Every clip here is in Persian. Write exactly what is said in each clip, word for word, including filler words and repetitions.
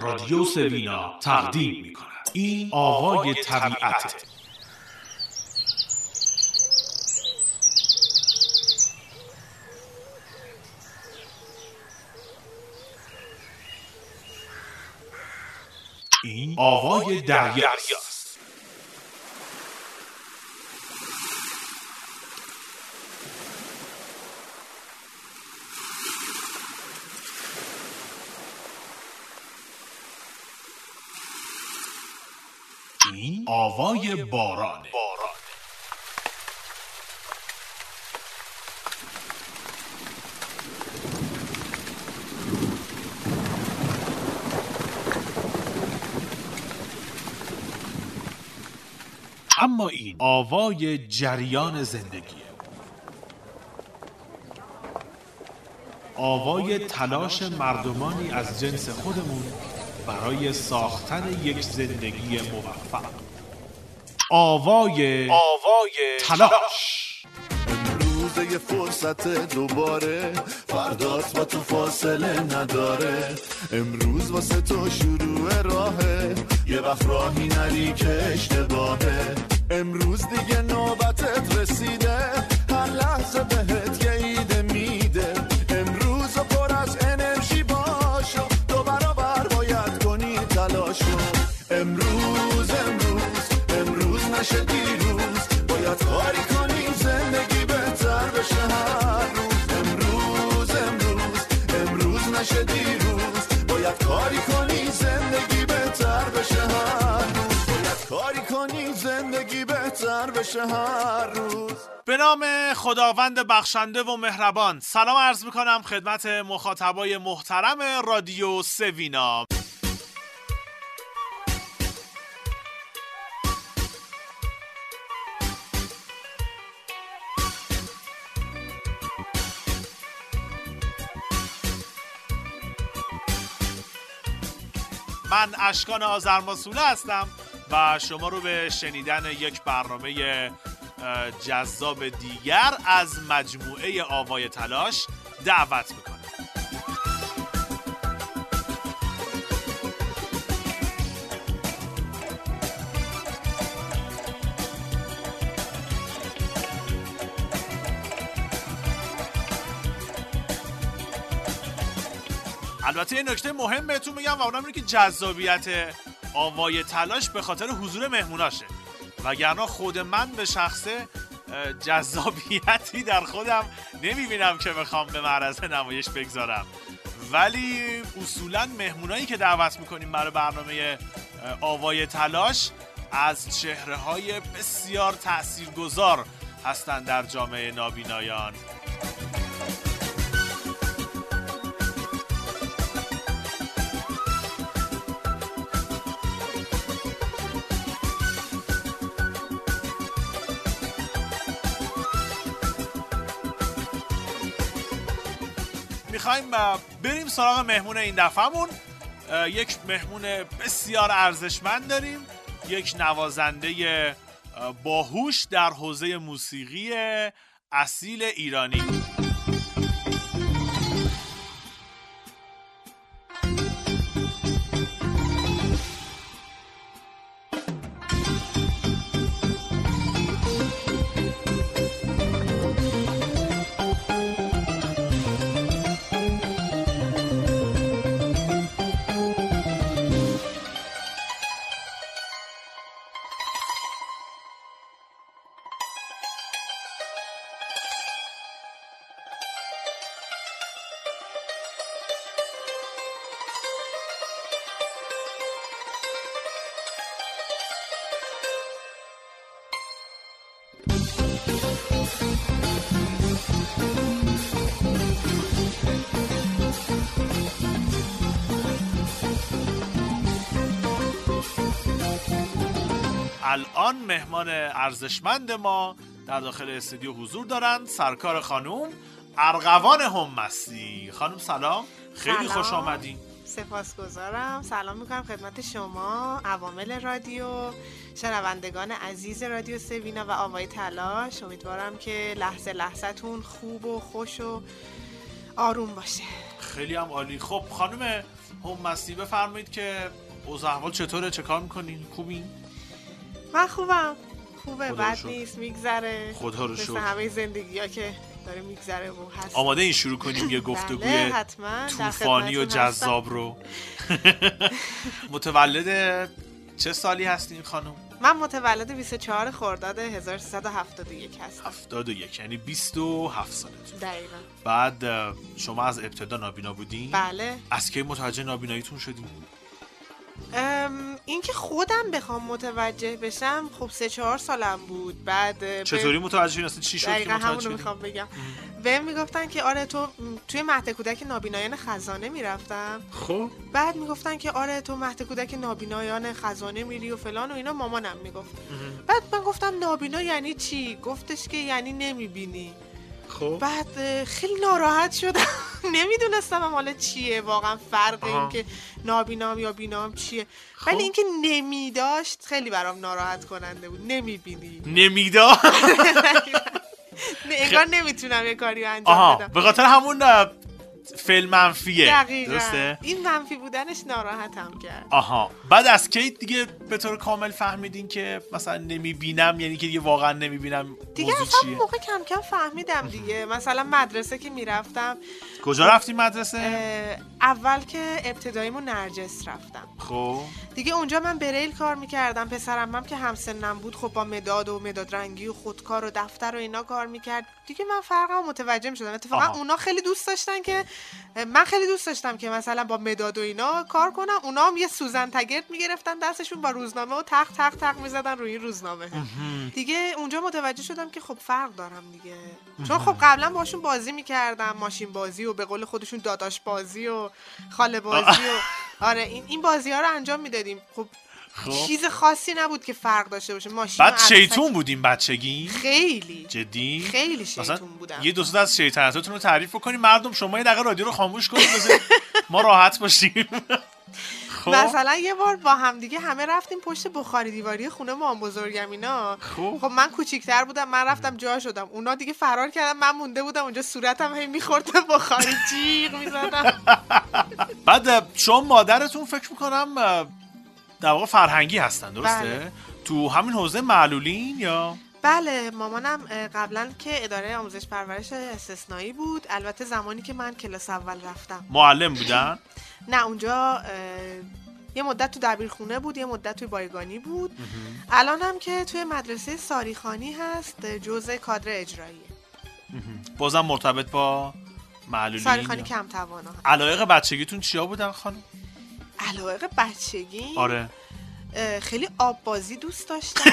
رادیو سوینا تقدیم می کند. این آوای طبیعت. این آوای دریاست. این آوای بارانه. اما این آوای جریان زندگیه، آوای تلاش مردمانی از جنس خودمون برای ساختن یک زندگی موفق. آوای آوای تلاش. امروز یه فرصت دوباره، فردات با تو فاصله نداره. امروز واسه تو شروع راهه، یه وقت راهی نری که اشتباهه. امروز دیگه نوبتت رسیده، هر لحظه بهت یه ایده میده. امروز پر از انرژی باشو، دو برابر باید کنی تلاشو. امروز امروز امروز نشه دیروز، باید کاری کنیم زندگی بهتر بشه هر روز. امروز امروز امروز نشه دیروز، باید کاری کنی زندگی بهتر بشه هر روز. باید کاری کنی زندگی بهتر بشه هر روز. به نام خداوند بخشنده و مهربان. سلام عرض میکنم خدمت مخاطبای محترم رادیو سوینا. من اشکان آذرماسوله هستم و شما رو به شنیدن یک برنامه جذاب دیگر از مجموعه آوای تلاش دعوت میکنم. البته یه نکته مهم بهتون میگم و اونم اینه که جذابیت آوای تلاش به خاطر حضور مهموناشه، وگرنه خود من به شخصه جذابیتی در خودم نمیبینم که بخوام به معرض نمایش بگذارم. ولی اصولا مهمونایی که دعوت میکنیم برای برنامه آوای تلاش از چهره‌های بسیار تاثیرگذار هستند در جامعه نابینایان. میخوایم بریم سراغ مهمون این دفعهمون. یک مهمون بسیار ارزشمند داریم، یک نوازنده باهوش در حوزه موسیقی اصیل ایرانی. الان مهمان ارزشمند ما در داخل استودیو حضور دارند. سرکار خانوم ارغوان همستی. خانوم سلام، خیلی سلام. خوش آمدین. سپاسگزارم. سلام میکنم خدمت شما عوامل رادیو، شنوندگان عزیز رادیو سوینا و آوای تلاش. امیدوارم که لحظه لحظه‌تون خوب و خوش و آروم باشه. خیلی هم عالی. خب خانم هم مستی بفرمایید که اوضاع احوال چطوره؟ چه کار میکنین؟ خوبین؟ من خوبم. خوبه، بد نیست، میگذره. خدا رو شکر. مثل همه زندگی‌ها که داره میگذره و هست. آماده این شروع کنیم یه گفتگوی بله حتما طوفانی و جذاب رو. متولد چه سالی هستین خانم؟ من متولد بیست و چهارم خرداد هزار و سیصد و هفتاد و یک هستم. هفتاد و یک یعنی بیست و هفت سالتون. دقیقاً. بعد شما از ابتدا نابینا بودین؟ بله. از کی متوجه نابیناییتون شدین؟ این که خودم بخوام متوجه بشم خب سه چهار سالم بود. بعد چطوری متوجه شدین؟ اصلا چی شد که متوجه شدین؟ همون رو میخوام بگم. بهم میگفتن که آره تو توی مهد کودک نابینایان خزانه میرفتم. خب بعد میگفتن که آره تو مهد کودک نابینایان خزانه میری و فلان و اینا. مامانم میگفت. بعد من گفتم نابینا یعنی چی؟ گفتش که یعنی نمیبینی. خب بعد خیلی ناراحت شدم. نمیدونستم حالا چیه واقعا فرق این که نابینام یا بینام چیه. خب. ولی اینکه نمیداشت خیلی برام ناراحت کننده بود. نمیبینی نمیدا انگار نمیتونم یه کاری رو انجام آها. بدم به خاطر همون فعل منفیه. دقیقاً. درسته؟ این منفی بودنش ناراحتم کرد. آها. بعد از کی دیگه به طور کامل فهمیدین که مثلا نمیبینم یعنی که دیگه واقعا نمیبینم دیگه موضوع اصلا چیه؟ موقع کم کم فهمیدم دیگه. مثلا مدرسه که میرفتم. کجا رفتین مدرسه؟ اول که ابتداییمو نرجس رفتم. خب دیگه اونجا من بریل کار میکردم. پسرمم که همسنم بود خب با مداد و مداد رنگی و خودکار و دفتر و اینا کار میکرد. دیگه من فرقمو متوجه میشدم. اتفاقا آها. اونا خیلی دوست داشتن که من خیلی دوست داشتم که مثلا با مداد و اینا کار کنم. اونا هم یه سوزن تگرت میگرفتن دستشون با روزنامه و تق تق تق میزدن روی این روزنامه. دیگه اونجا متوجه شدم که خب فرق دارم دیگه. چون خب قبلا باشون بازی میکردم، ماشین بازی و به قول خودشون داداش بازی و خاله بازی و آره این این بازی ها رو انجام میدادیم. خب خب. چیز خاصی نبود که فرق داشته باشه. ماشین بعد شیطون بودیم بچگی؟ خیلی جدی؟ خیلی شیطون بودم. یه دوست از شیطنتاتون رو تعریف کنیم مردم. شما یه دقیقه رادیو رو خاموش کنید بذارید ما راحت باشیم. خب. مثلا یه بار با هم دیگه همه رفتیم پشت بخاری دیواری خونه مام بزرگم اینا. خب, خب من کوچیک‌تر بودم، من رفتم جا شدم. اونا دیگه فرار کردن، من مونده بودم اونجا. صورتم هی می‌خورد به بخاری، جیغ می‌زدم. بعد شما مادرتون فکر می‌کنم در واقع فرهنگی هستن درسته؟ بله. تو همین حوزه معلولین یا؟ بله مامانم قبلا که اداره آموزش پرورش استثنایی بود. البته زمانی که من کلاس اول رفتم معلم بودن؟ نه اونجا یه مدت تو دبیرخونه بود، یه مدت توی بایگانی بود. الان هم که توی مدرسه ساریخانی هست جزء کادر اجراییه. بازم مرتبط با معلولین؟ ساریخانی کم توانا. علایق بچگیتون چیا بودن خانم؟ علایق بچگی؟ آره خیلی آب بازی دوست داشتم.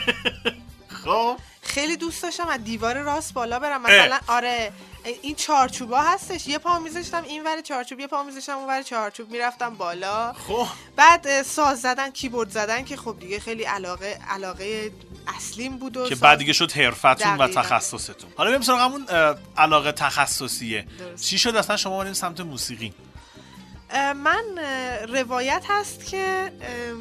خب خیلی دوست داشتم از دیوار راست بالا برم مثلا. آره این چارچوبا هستش، یه پا میذاشتم این ور چارچوب، یه پا میذاشتم اون ور چارچوب، میرفتم بالا. خب بعد ساز زدن، کیبورد زدن که خب دیگه خیلی علاقه علاقه اصلیم بود و که ساز... بعد دیگه شد حرفتون و دقیقا. تخصصتون. حالا بریم سراغ همون علاقه تخصصیه. درست. چی شد اصلا شما بریم سمت موسیقی؟ من روایت هست که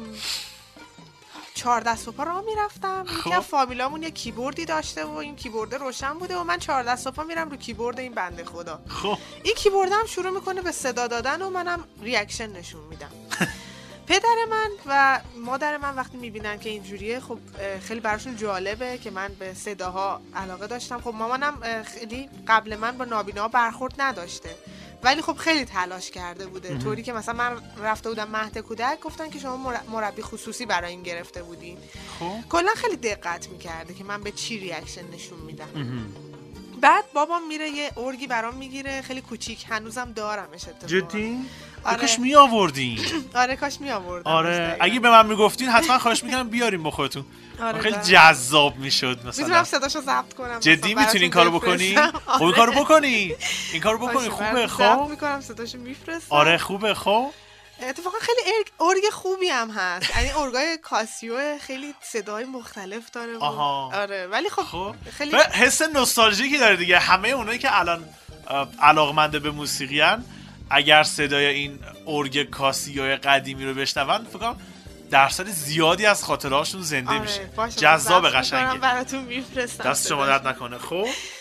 چهارده صبح راه میرفتم. یکی از فامیلامون یه کیبوردی داشته و این کیبورد روشن بوده و من چهارده صبح میرم رو کیبورد این بنده خدا. خب این کیبوردم شروع میکنه به صدا دادن و منم ریاکشن نشون میدم. پدر من و مادر من وقتی میبینن که اینجوریه خب خیلی براشون جالبه که من به صداها علاقه داشتم. خب مامانم خیلی قبل من با نابینا برخورد نداشته ولی خب خیلی تلاش کرده بوده. طوری که مثلا من رفته بودم مهد کودک گفتن که شما مربی خصوصی برای این گرفته بودین. خب کلا خیلی دقت میکرده که من به چی ریاکشن نشون میدم. بعد بابام میره یه ارگی برام میگیره خیلی کوچیک، هنوزم دارمش اتفاقا. جدی؟ آره. کاش می آوردین. آره کاش می آوردم. آره اگه به من میگفتین حتما خواهش میکنم بیاریم با خودتون. آره خیلی دارم. جذاب میشد مثلا. میتونم صداشو ضبط کنم. جدی میتونی این کارو بکنی؟ خب این کارو بکنی. این کارو بکنی خوبه. خب ضبط میکنم صداشو میفرستم. آره خوبه. خب اتفاقا خیلی ارگ خوبی هم هست. یعنی ارگای کاسیو خیلی صدای مختلف داره. آها. آره ولی خب, خب. خیلی حس نوستالژیکی داره دیگه. همه اونایی که الان علاقمند به موسیقی ان اگر صدای این ارگ کاسیو قدیمی رو بشنون فکر کنم درصد زیادی از خاطرهاشون زنده آره میشه. باشه. جذاب قشنگه. براتون میفرستم. دست شما درد نکنه. خب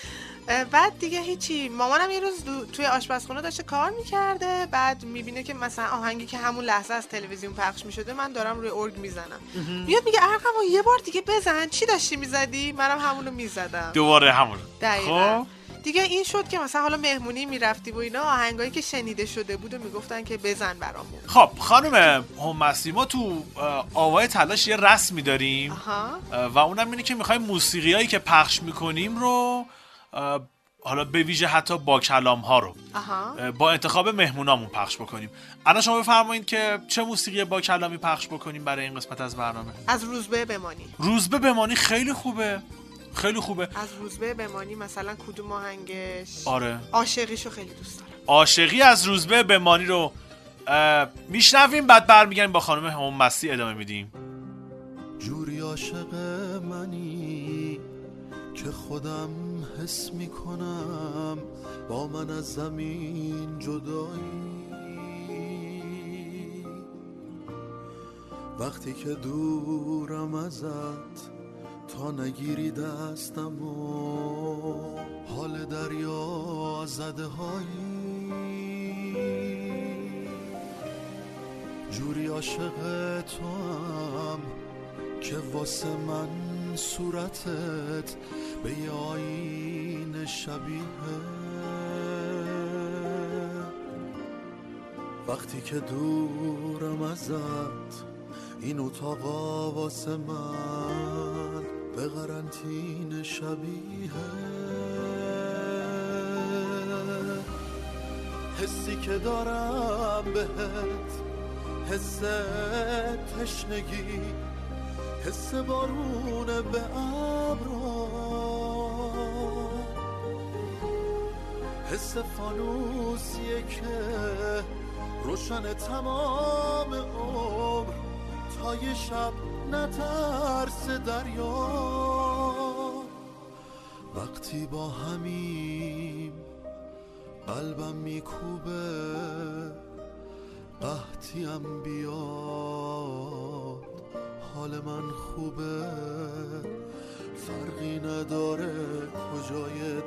بعد دیگه هیچی. مامانم یه روز دو... توی آشپزخونه داشته کار میکرده، بعد میبینه که مثلا آهنگی که همون لحظه از تلویزیون پخش میشده من دارم روی ارگ میزنم، میاد میگه ارقم یه بار دیگه بزن. چی داشتی میزدی؟ منم همونو میزدم دوباره همون. خب دیگه این شد که مثلا حالا مهمونی میرفتی و اینا آهنگایی که شنیده شده بود و میگفتن که بزن برامون. خب خانم هم‌مسی، ما تو آوای تلاش یه رسمی داریم و اونم اینه که میخوایم موسیقیایی که پخش میکنیم رو حالا به ویژه حتی با کلام ها رو آها. با انتخاب مهمونامون پخش بکنیم. الان شما بفرمایید که چه موسیقی با کلامی پخش بکنیم برای این قسمت از برنامه؟ از روزبه بمانی. روزبه بمانی خیلی خوبه، خیلی خوبه. از روزبه بمانی مثلا کدوم آهنگش؟ آره عاشقیشو خیلی دوست دارم. عاشقی از روزبه بمانی رو میشنویم، بعد برمیگردیم با خانم هم‌مسی ادامه میدیم. جوری عاشق منی که خودم حس میکنم با من از زمین جدایی، وقتی که دورم ازت تا نگیری دستم و حال دریا زده هایی، جوری عاشق تو هم که واسه من صورتت به یه آینه شبیه، وقتی که دورم ازت این اتاقا واسه من به قرنطینه شبیه، حسی که دارم بهت حس تشنگی، حس بارون به ابرا، حس فانوسیه که روشن تمام عمر تا یه شب نترس دریا، وقتی با همیم قلبم میکوبه قحطیم بیاد حال من خوبه، فرقی نداره کجای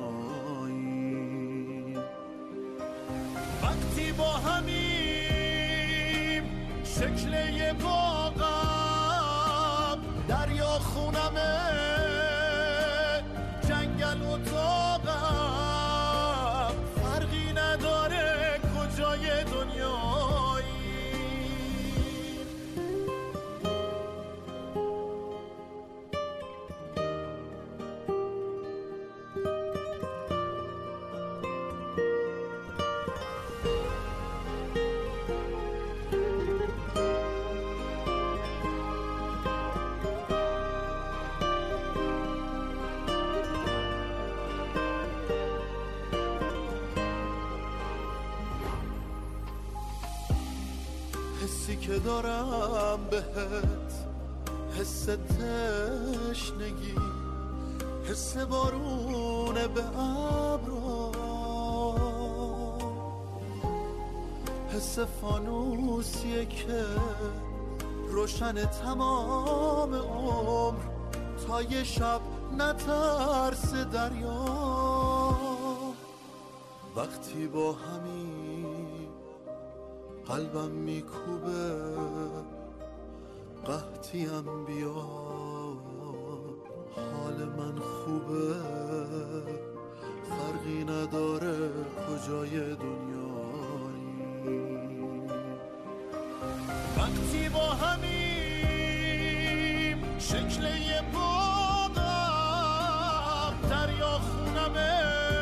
دنیایی، وقتی با همیم شکل یه باغم دریا خونمه جنگل اتاقم، فرقی نداره کجای دنیایی. حسی که دارم بهت حس تشنگی، حس بارون به ابرا، حس فانوسیه که روشن تمام عمر تا یه شب نترس دریا، وقتی با همین قلبم میکوبه قحطیم بیاد حال من خوبه، فرقی نداره کجای دنیایی، وقتی با همیم شکل یه باغم دریا خونمه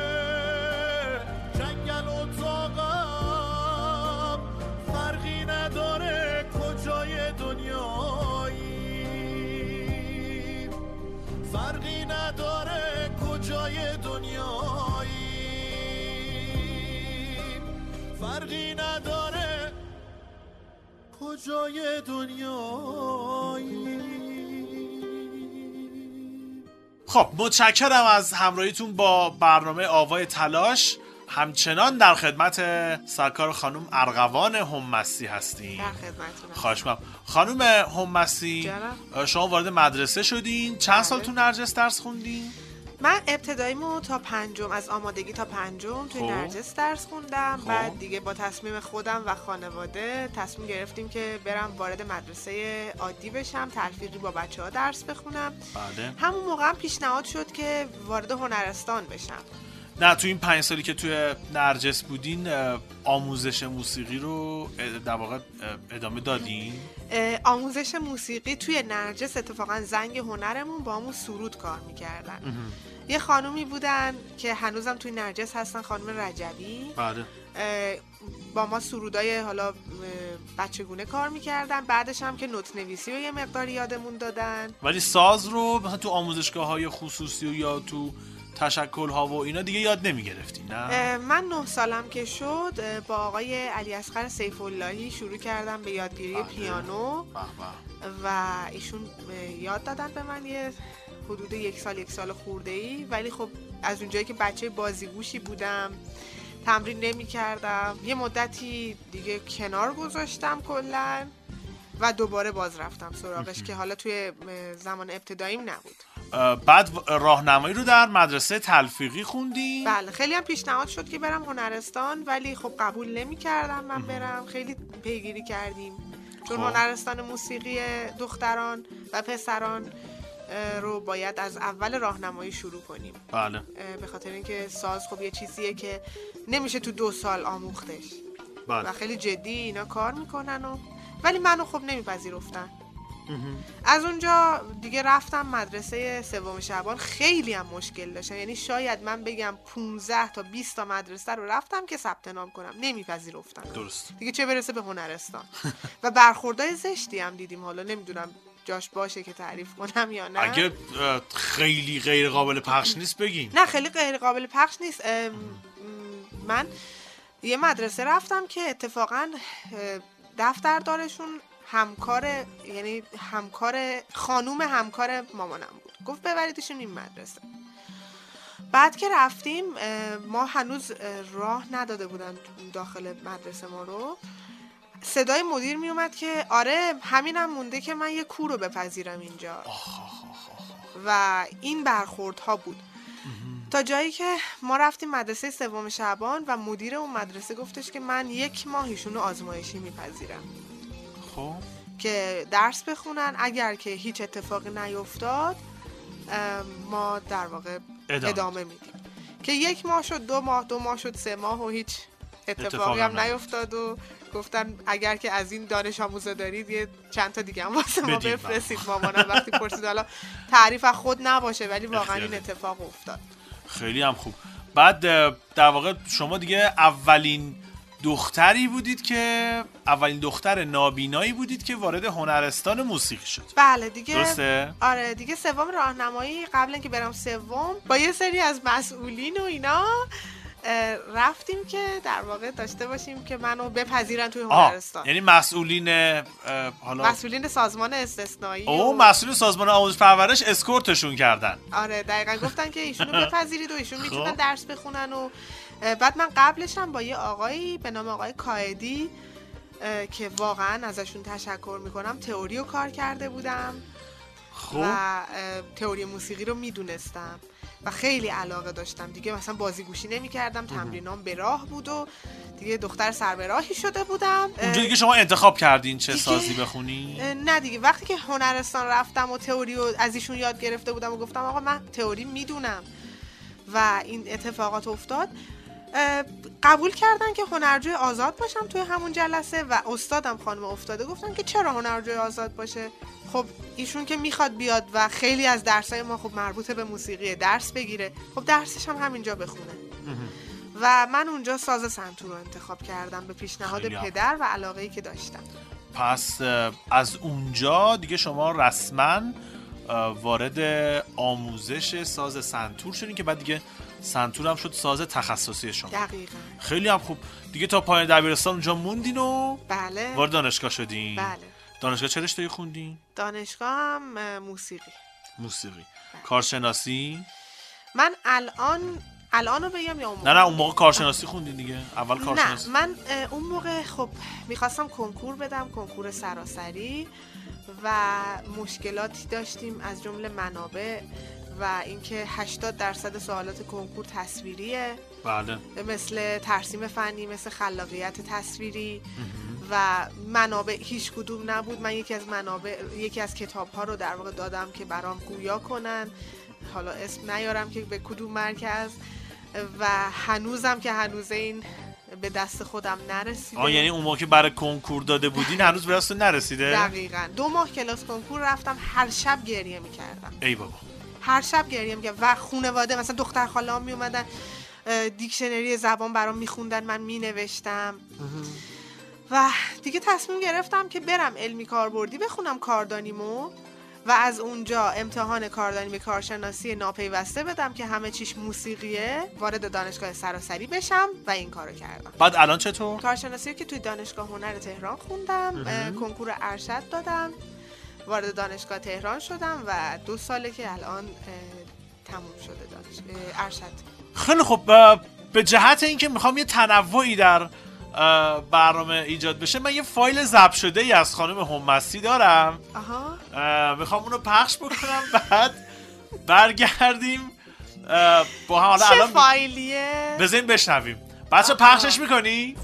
جنگل اتاقم، فرقی نداره کجای دنیایی، فرقی نداره کجای دنیایی، فرقی نداره کجای دنیایی. خب متشکرم از همراهیتون با برنامه آوای تلاش. همچنان در خدمت سرکار خانم ارغوان هم‌مسی هستیم. در خدمتتونم. خواهش می‌کنم. خانم هم‌مسی شما وارد مدرسه شدین، چند سال تو نرجس درس خوندین؟ من ابتداییمو تا پنجم، از آمادگی تا پنجم توی نرجس درس خوندم. خوب. بعد دیگه با تصمیم خودم و خانواده تصمیم گرفتیم که برم وارد مدرسه عادی بشم، تلفیقی با بچه‌ها درس بخونم. بله. همون موقع هم پیشنهاد شد که وارد هنرستان بشم. نه تو این پنج سالی که توی نرجس بودین آموزش موسیقی رو در واقع ادامه دادین؟ آموزش موسیقی توی نرجس اتفاقا زنگ هنرمون با همون سرود کار میکردن. یه خانومی بودن که هنوزم توی نرجس هستن، خانم رجبی. بله. با ما سرودای حالا بچگونه کار میکردن. بعدش هم که نوت نویسی رو یه مقداری یادمون دادن. ولی ساز رو مثلا تو آموزشگاه های خصوصی و یا تو تشکل ها و اینا دیگه یاد نمی گرفتی نه؟ من نه سالم که شد با آقای علی اصغر سیف اللهی شروع کردم به یادگیری بله. پیانو بح بح. و ایشون یاد دادن به من یه حدود یک سال یک سال خورده ای. ولی خب از اونجایی که بچه بازیگوشی بودم تمرین نمی کردم، یه مدتی دیگه کنار گذاشتم کلن و دوباره باز رفتم سراغش که حالا توی زمان ابتداییم نبود. بعد راهنمایی رو در مدرسه تلفیقی خوندی؟ بله. خیلی هم پیشنهاد شد که برم هنرستان ولی خب قبول نمی کردم من برم. خیلی پیگیری کردیم چون هنرستان موسیقی دختران و پسران رو باید از اول راهنمایی شروع کنیم. بله. به خاطر اینکه ساز خب یه چیزیه که نمیشه تو دو سال آموختش. بله. و خیلی جدی اینا کار میکنن و ولی منو خب نمیپذیرفتن. از اونجا دیگه رفتم مدرسه سوم شعبان. خیلی هم مشکل داشتم، یعنی شاید من بگم پانزده تا بیست تا مدرسه رو رفتم که ثبت نام کنم، نمیپذیرفتن. درست. دیگه چه برسه به هنرستان. و برخوردای زشتی هم دیدیم، حالا نمیدونم جاش باشه که تعریف کنم یا نه. اگه خیلی غیر قابل پخش نیست بگین. نه خیلی غیر قابل پخش نیست. من یه مدرسه رفتم که اتفاقا دفتردارشون همکار، یعنی همکار خانوم همکار مامانم بود. گفت ببریدشون این مدرسه. بعد که رفتیم ما هنوز راه نداده بودن داخل مدرسه ما رو. صدای مدیر می اومد که آره همینم مونده که من یه کور رو بپذیرم اینجا. و این برخوردها بود تا جایی که ما رفتیم مدرسه سوم شعبان و مدیر اون مدرسه گفتش که من یک ماه ایشونو آزمایشی میپذیرم خب که درس بخونن، اگر که هیچ اتفاقی نیفتاد ما در واقع ادامه, ادامه میدیم. که یک ماه شد، دو ماه دو ماه شد، سه ماه و هیچ اتفاقی اتفاق هم نیفتاد و گفتن اگر که از این دانش آموزا دارید یه چند تا دیگه هم واسه ما بفرستید. مامانم وقتی پرسید، حالا تعریف از خود نباشه ولی واقعا این اتفاق افتاد. خیلی هم خوب. بعد در واقع شما دیگه اولین دختری بودید که اولین دختر نابینایی بودید که وارد هنرستان موسیقی شد. بله دیگه. درسته؟ آره دیگه سوم راهنمایی قبل اینکه برم سوم با یه سری از مسئولین و اینا رفتیم که در واقع داشته باشیم که منو بپذیرن توی هنرستان. یعنی مسئولین حالا مسئولین سازمان استثنایی او و... مسئولین سازمان آموزش پرورش اسکورتشون کردن. آره دقیقاً گفتن که ایشونو بپذیرید و ایشون میتونن درس بخونن. و بعد من قبلش هم با یه آقایی به نام آقای کائدی که واقعا ازشون تشکر میکنم تئوری رو کار کرده بودم. خوب. و تئوری موسیقی رو میدونستم و خیلی علاقه داشتم دیگه. مثلا بازیگوشی نمی کردم، تمرینام به راه بود و دیگه دختر سر به راهی شده بودم. اونجا دیگه شما انتخاب کردین چه سازی بخونی؟ نه دیگه وقتی که هنرستان رفتم و تئوری رو از ایشون یاد گرفته بودم و گفتم آقا من تئوری میدونم و این اتفاقات افتاد، قبول کردن که هنرجوی آزاد باشم توی همون جلسه. و استادم خانم افتاده گفتن که چرا هنرجوی آزاد باشه؟ خب ایشون که میخواد بیاد و خیلی از درسای ما خب مربوط به موسیقیه، درس بگیره، خب درسش هم همینجا بخونه. و من اونجا ساز سنتور رو انتخاب کردم به پیشنهاد پدر و علاقه‌ای که داشتم. پس از اونجا دیگه شما رسما وارد آموزش ساز سنتور شدین که بعد دیگه سنتور هم شد ساز تخصصی شما. دقیقاً. خیلی هم خوب. دیگه تا پایان دبیرستان اونجا موندین و بله وارد دانشگاه شدین. بله. دانشگاه چه رشته‌ای خوندین؟ دانشگاه هم موسیقی. موسیقی. بله. کارشناسی؟ من الان الانو بگم یا اون موقع؟ نه نه اون موقع کارشناسی خوندین دیگه. اول کارشناسی. نه من اون موقع خب میخواستم کنکور بدم، کنکور سراسری، و مشکلاتی داشتیم از جمله منابع و اینکه هشتاد درصد سوالات کنکور تصویریه. بله. مثل ترسیم فنی، مثل خلاقیت تصویری و منابع هیچ کدوم نبود. من یکی از منابع یکی از کتاب‌ها رو در واقع دادم که برام گویا کنن، حالا اسم نیارم که به کدوم مرکز، و هنوزم که هنوز این به دست خودم نرسیده. آه یعنی اون موقع که برای کنکور داده بودین هنوز به دستتون نرسیده؟ دقیقاً. دو ماه کلاس کنکور رفتم، هر شب گریه می‌کردم. ای بابا. هر شب گریه می‌کردم و خانواده مثلا دختر خاله‌ام میومدن دیکشنری زبان برام می‌خوندن، من می‌نوشتم. و دیگه تصمیم گرفتم که برم علمی کاربردی بخونم کاردانیمو و از اونجا امتحان کاردانی به کارشناسی ناپیوسته بدم که همه چیش موسیقیه، وارد دانشگاه سراسری بشم و این کارو کردم. بعد الان چطور؟ کارشناسی که توی دانشگاه هنر تهران خوندم، کنکور ارشد دادم، وارد دانشگاه تهران شدم و دو ساله که الان تموم شده دانشگاه ارشد. خیلی خب، به جهت اینکه میخوام یه تنوعی در برنامه ایجاد بشه، من یه فایل ضبط شده ای از خانم همسی دارم. آها. میخوام اونو پخش بکنم بعد برگردیم با هم. حالا چه الان فایلیه؟ بذاریم بشنویم. بچه پخشش میکنی؟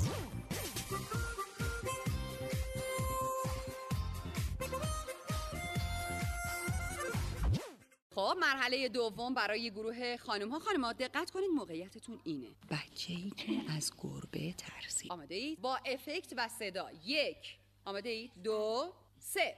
خب مرحله دوم برای گروه خانم ها. خانم ها دقت کنید، موقعیتتون اینه. بچه‌ای که از گربه ترسید. آماده اید؟ با افکت و صدا. یک. آماده اید؟ دو سه.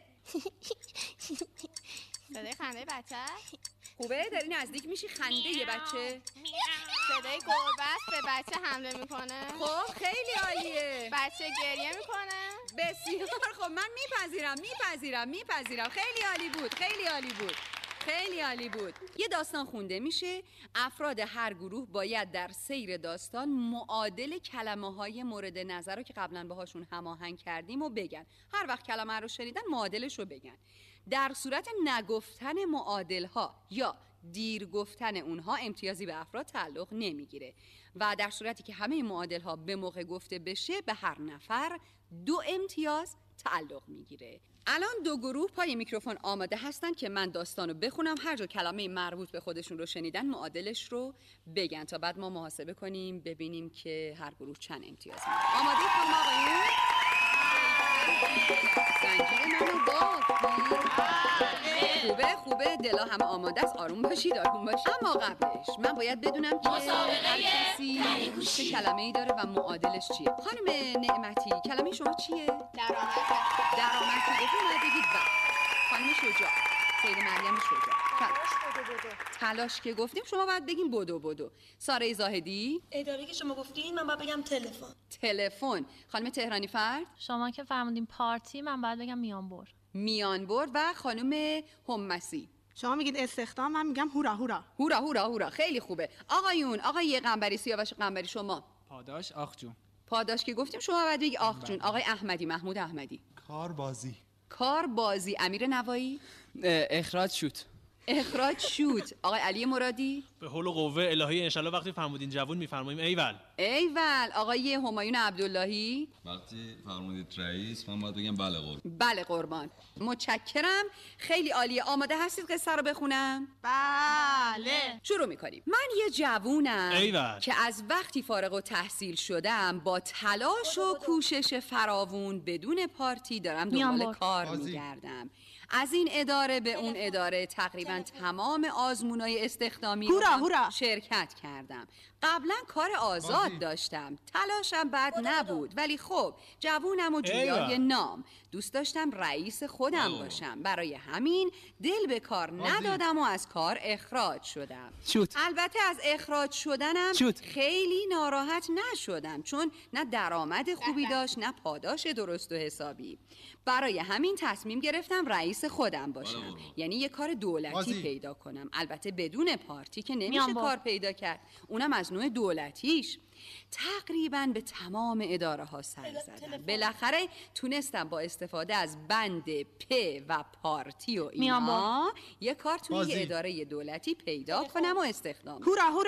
صدای خنده بچه؟ خوبه؟ داری نزدیک میشی خنده یه بچه؟ صدای گربه است به بچه حمله میکنه. خب خیلی عالیه. بچه گریه میکنه. بسیار خب، من میپذیرم میپذیرم میپذیرم. خیلی عالی بود، خیلی عالی بود، خیلی عالی بود. یه داستان خونده میشه، افراد هر گروه باید در سیر داستان معادل کلمه‌های مورد نظر رو که قبلا باهاشون هماهنگ کردیم و بگن. هر وقت کلمه رو شنیدن معادلش رو بگن. در صورت نگفتن معادل‌ها یا دیر گفتن اونها امتیازی به افراد تعلق نمیگیره و در صورتی که همه معادل‌ها به موقع گفته بشه به هر نفر دو امتیاز تعلق میگیره. الان دو گروه پای میکروفون آماده هستن که من داستانو بخونم، هر جا کلمه مربوط به خودشون رو شنیدن معادلش رو بگن تا بعد ما محاسبه کنیم ببینیم که هر گروه چند امتیاز میگیره. آماده خانم آقایون؟ زنجیر منو باز. خوبه خوبه، دلا همه آماده است، آروم باشید آروم باشید. اما قبلش من باید بدونم که هر کسی چه کلمه‌ای داره و معادلش چیه. خانم نعمتی کلمه شما چیه؟ درآمد. درآمد که گفتیم باید بگید بعد. خانم شجاع، سید مریم شجاع. تلاش که گفتیم شما باید بگیم بدو بدو. ساره زاهدی؟ اداره که شما گفتین من باید بگم تلفن. تلفن. خانم تهرانی فرد؟ شما که فرمودین پارتی من باید بگم میانبر. میانبر. و خانم همسی؟ شما میگید استخدام، من میگم هورا هورا. هورا هورا هورا. خیلی خوبه. آقایون، آقای قنبری سیاوش قنبری شما؟ پاداش آخجون. پاداش که گفتیم شما باید بگی آخجون. آقای احمدی، محمود احمدی؟ کار بازی. کار بازی. امیر نوایی؟ اخراج شوت. اخراج شوت. آقای علی مرادی؟ به حول و قوه الهی انشالله وقتی فرمودین جوون میفرماییم ایول. ایول. آقای همایون عبداللهی؟ وقتی فرمودید رئیس من باید بگم بله قربان. بله قربان. متشکرم، خیلی عالیه. آماده هستید قصه رو بخونم؟ بله. شروع میکنیم. من یه جوونم ایول. که از وقتی فارغ التحصیل شدم با تلاش و کوشش فراوون بدون پارتی دارم دنبال کار میگردم. از این اداره به اون اداره تقریبا تمام آزمونای استخدامی هورا هورا. شرکت کردم. قبلا کار آزاد بازی. داشتم، تلاشم بد نبود، ولی خب جوونم و جویای نام، دوست داشتم رئیس خودم اوه. باشم. برای همین دل به کار بازی. ندادم و از کار اخراج شدم. شوت. البته از اخراج شدنم شوت. خیلی ناراحت نشدم، چون نه درآمد خوبی داشت نه پاداش درست و حسابی. برای همین تصمیم گرفتم رئیس خودم باشم، بله. یعنی یه کار دولتی بازی. پیدا کنم، البته بدون پارتی که نمیشه کار پیدا کرد، اونم از نوع دولتیش. تقریبا به تمام اداره ها سر زدم، بالاخره تونستم با استفاده از بند پ و پارتی و اینا یه کار توی یه اداره دولتی پیدا کنم و استخدام. هورا هورا.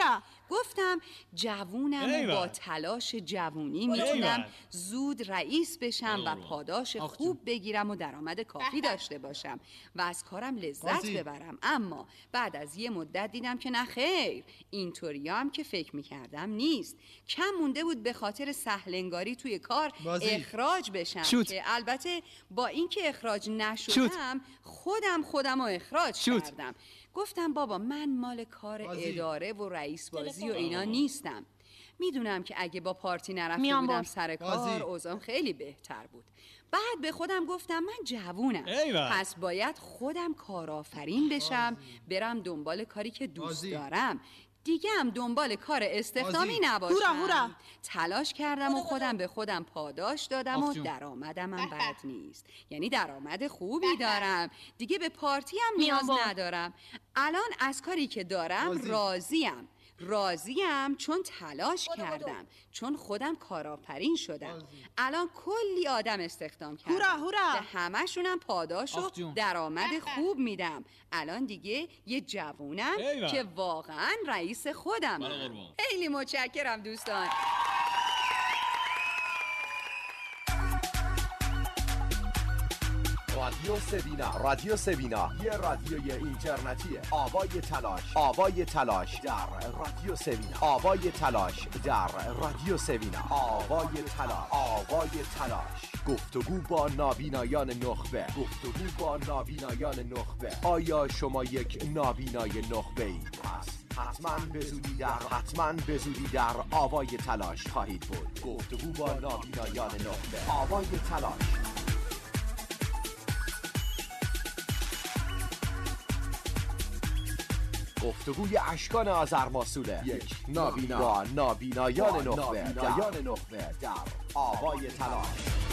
گفتم جوونم و با تلاش جوونی میتونم زود رئیس بشم و پاداش خوب بگیرم و درآمد کافی داشته باشم و از کارم لذت ببرم. اما بعد از یه مدت دیدم که نه خیر، اینطوری هم که فکر میکردم نیست. کم مونده بود به خاطر سهلنگاری توی کار بازی. اخراج بشم شوت. که البته با اینکه اخراج نشدم خودم خودم رو اخراج شوت. کردم. گفتم بابا من مال کار بازی. اداره و رئیس بازی و اینا نیستم. میدونم که اگه با پارتی نرفته بودم سر کار اوضاعم خیلی بهتر بود. بعد به خودم گفتم من جوونم، پس باید خودم کارآفرین بشم، برم دنبال کاری که دوست بازی. دارم. دیگه هم دنبال کار استخدامی نباشم. هورا هورا. تلاش کردم و خودم به خودم پاداش دادم و درآمدم هم بد نیست. یعنی درآمد خوبی دارم. دیگه به پارتی هم نیاز ندارم. الان از کاری که دارم راضیم. راضیم چون تلاش کردم، چون خودم کارآفرین شدم. الان کلی آدم استخدام کردم، هورا هورا. به همشونم پاداش و درآمد خوب میدم. الان دیگه یه جوونم که واقعا رئیس خودم. خیلی متشکرم دوستان. رادیو سوینا، رادیو سوینا یه رادیوی اینترنتیه. آوای تلاش، آوای تلاش در رادیو سوینا، آوای تلاش در رادیو سوینا، آوای تلاش، آوای تلاش. گفتگو با نابینایان نخبه، گفتگو با نابینایان نخبه. آیا شما یک نابینای نخبه اید؟ پس حتما به زودی در حتما به زودی در آوای تلاش خواهید بود. گفتگو با نابینایان نخبه، آوای تلاش. گفتگوی اشکان آذرماسوله، یک نابینا با نابینایان نخبه در نخبه در آوای تلاش.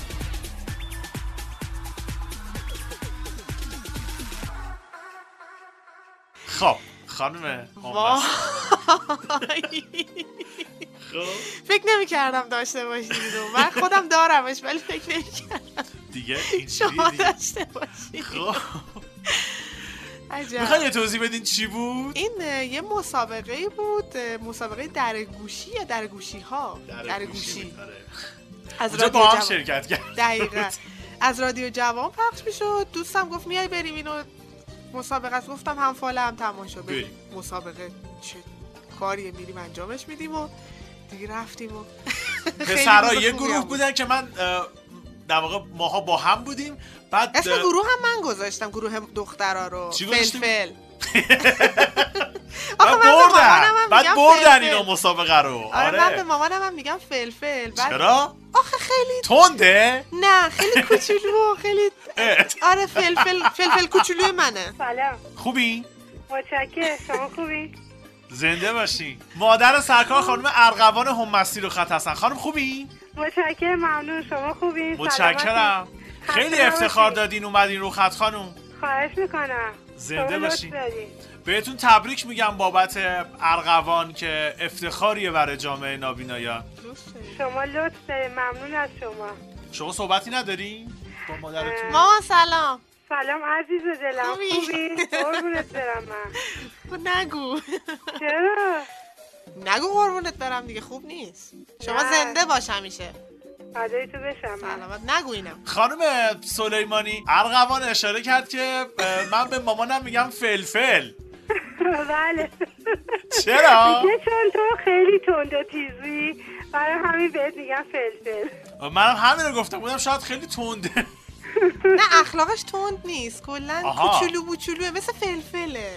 خب خانم فکر نمی کردم داشته باشید و من خودم دارمش ولی فکر نمی کردم دیگه شما داشته باشید. خب میخوایی توضیح بدین چی بود؟ این یه مسابقه بود، مسابقه درگوشی یا درگوشی ها درگوشی از رادیو با هم شرکت کرد. دقیقاً از رادیو جوان پخش میشد. دوستم گفت میای بریم اینو مسابقه است. گفتم هم فال هم تماشا بریم. مسابقه چه کاریه میریم انجامش میدیم و دیگه رفتیم و پسرها یه گروه بودن که من در واقع ماها با هم بودیم. بعد اسم گروه هم من گذاشتم، گروه دخترا رو فلفل. بعد بردن بعد بردن اینا مسابقه رو. آره من به مامانم هم میگم فلفل. چرا؟ آخه خیلی تنده؟ نه خیلی کوچولو، خیلی آره فلفل فلفل کوچولوی منه. سلام. خوبی؟ متشکرم. شما خوبی؟ زنده باشی. مادر سرکار خانم ارغوان هم‌مستی رو خط هستن. خانم خوبی؟ متشکرم، ممنون. شما خوبی؟ متشکرم. خیلی افتخار دادین اومدین رو خط خانم. خواهش میکنم. زنده باشین. بهتون تبریک میگم بابت ارغوان که افتخاریه برای جامعه نابینایان. شما لطف دارید. ممنون از شما. شما صحبتی ندارین با مادرتون؟ مامان سلام. سلام عزیز دلم. خوبی؟ قربونت برم من. نگو. چرا؟ نگو قربونت برم دیگه، خوب نیست. شما زنده باش همیشه. فدای تو بشم. سلامت. نگو اینم. خانم سلیمانی، ارغوان اشاره کرد که من به مامانم میگم فلفل. بله. چرا؟ میگه چون تو خیلی تند و تیزی برای همین بهت میگم فلفل. منم همین رو گفتم بودم شاید خیلی تنده. نه اخلاقش تند نیست، کلا کوچولو بوچولوه مثل فلفله.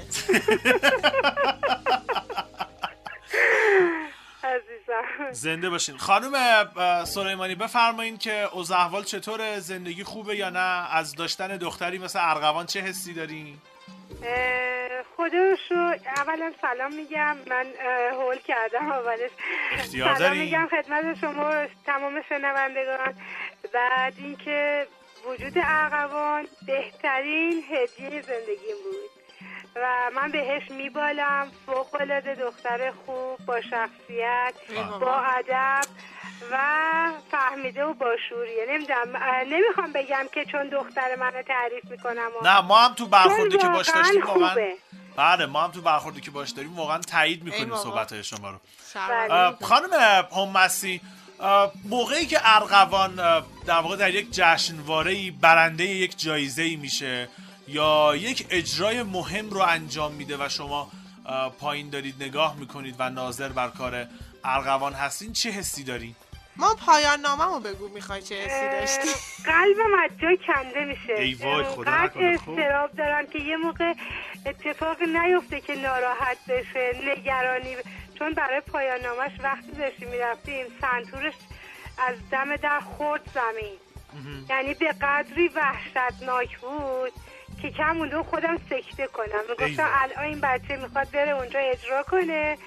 زنده باشین. خانم سلیمانی بفرمایین که اوضاع احوال چطوره؟ زندگی خوبه یا نه؟ از داشتن دختری مثل ارغوان چه حسی دارین؟ خدا شو. اولا سلام میگم، من هول کردم اولش. اختیار داری؟ سلام میگم خدمت شما تمام شنوندگان. بعد اینکه وجود ارغوان بهترین هدیه زندگیم بود و من بهش میبالم. فوق‌العاده دختر خوب با شخصیت، با ادب و فهمیده و باشوریه. نمیدونم، نمیخوام بگم که چون دختر منو تعریف میکنم و... نه ما هم تو برخوردی که باش داشتیم واقعا خوبه. بله ما هم تو برخوردی که باش داریم واقعا تایید میکنیم صحبت‌های شما رو. بله. خانم همسی، موقعی که ارغوان در واقع در یک جشنواره‌ای برنده یک جایزه‌ای میشه یا یک اجرای مهم رو انجام میده و شما پایین دارید نگاه میکنید و ناظر بر کار ارغوان هستین، چه حسی دارین؟ ما پایان نامه‌مو بگو، میخوای چه حسی داشتی؟ قلبم از جای کنده میشه. ای وای خدا قد نکنه. خب استراب دارم که یه موقع اتفاق نیفته که ناراحت بشه، نگرانی ب... چون برای پایان نامش وقتی داشتیم میرفتیم سنتورش از دم در خورد زمین، یعنی به قدری وحشتناک بود که کم مونده خودم سکته کنم. میگفتم الان این بچه میخواد بره اونجا اجرا کنه،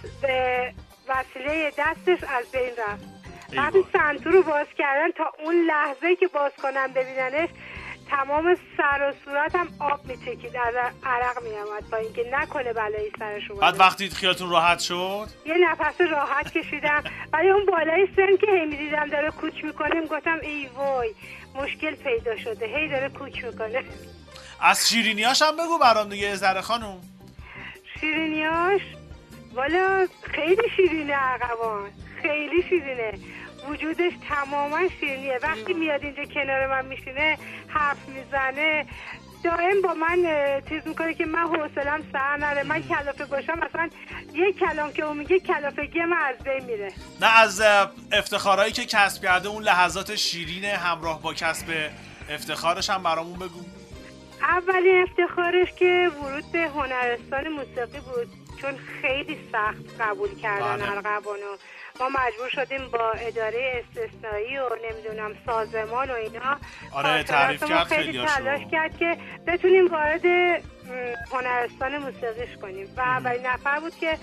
به وسیله دستش از بین رفت. وقتی سنتور رو باز کردن تا اون لحظه که باز کنم ببیننش تمام سر و صورتم آب میچکید، از عرق میامد با اینکه نکنه بلایی سرش اومده. بعد وقتی خیالتون راحت شد یه نفس راحت کشیدم، ولی اون بالای سن که هی میدیدم داره کوک میکنه گفتم ای وای مشکل پیدا شده، هی داره کوک میکنه. از شیرینیاش هم بگو برام دیگه زهره خانم. شیرینیاش والا خیلی شیرینه ارغوان، خیلی شیرینه، وجودش تماما شیرینیه. وقتی میاد اینجا کنار من میشینه حرف میزنه دائم با من چیز میکنه که من حوصله‌ام سر نره. من کلافه باشم مثلا یک کلام که اون میگه کلافگی من از بین میره. نه از افتخارهایی که کسب کرده اون لحظات شیرین همراه با کسب افتخارش هم برامون بگو. اولین افتخارش که ورود به هنرستان موسیقی بود، چون خیلی سخت قبول کردن ارغوانو. ما مجبور شدیم با اداره استثنایی و نمیدونم سازمان و اینا آره تعریف کرد خیلی تلاش کرد که بتونیم وارد هنرستان موسیقیش کنیم و اولین نفر بود که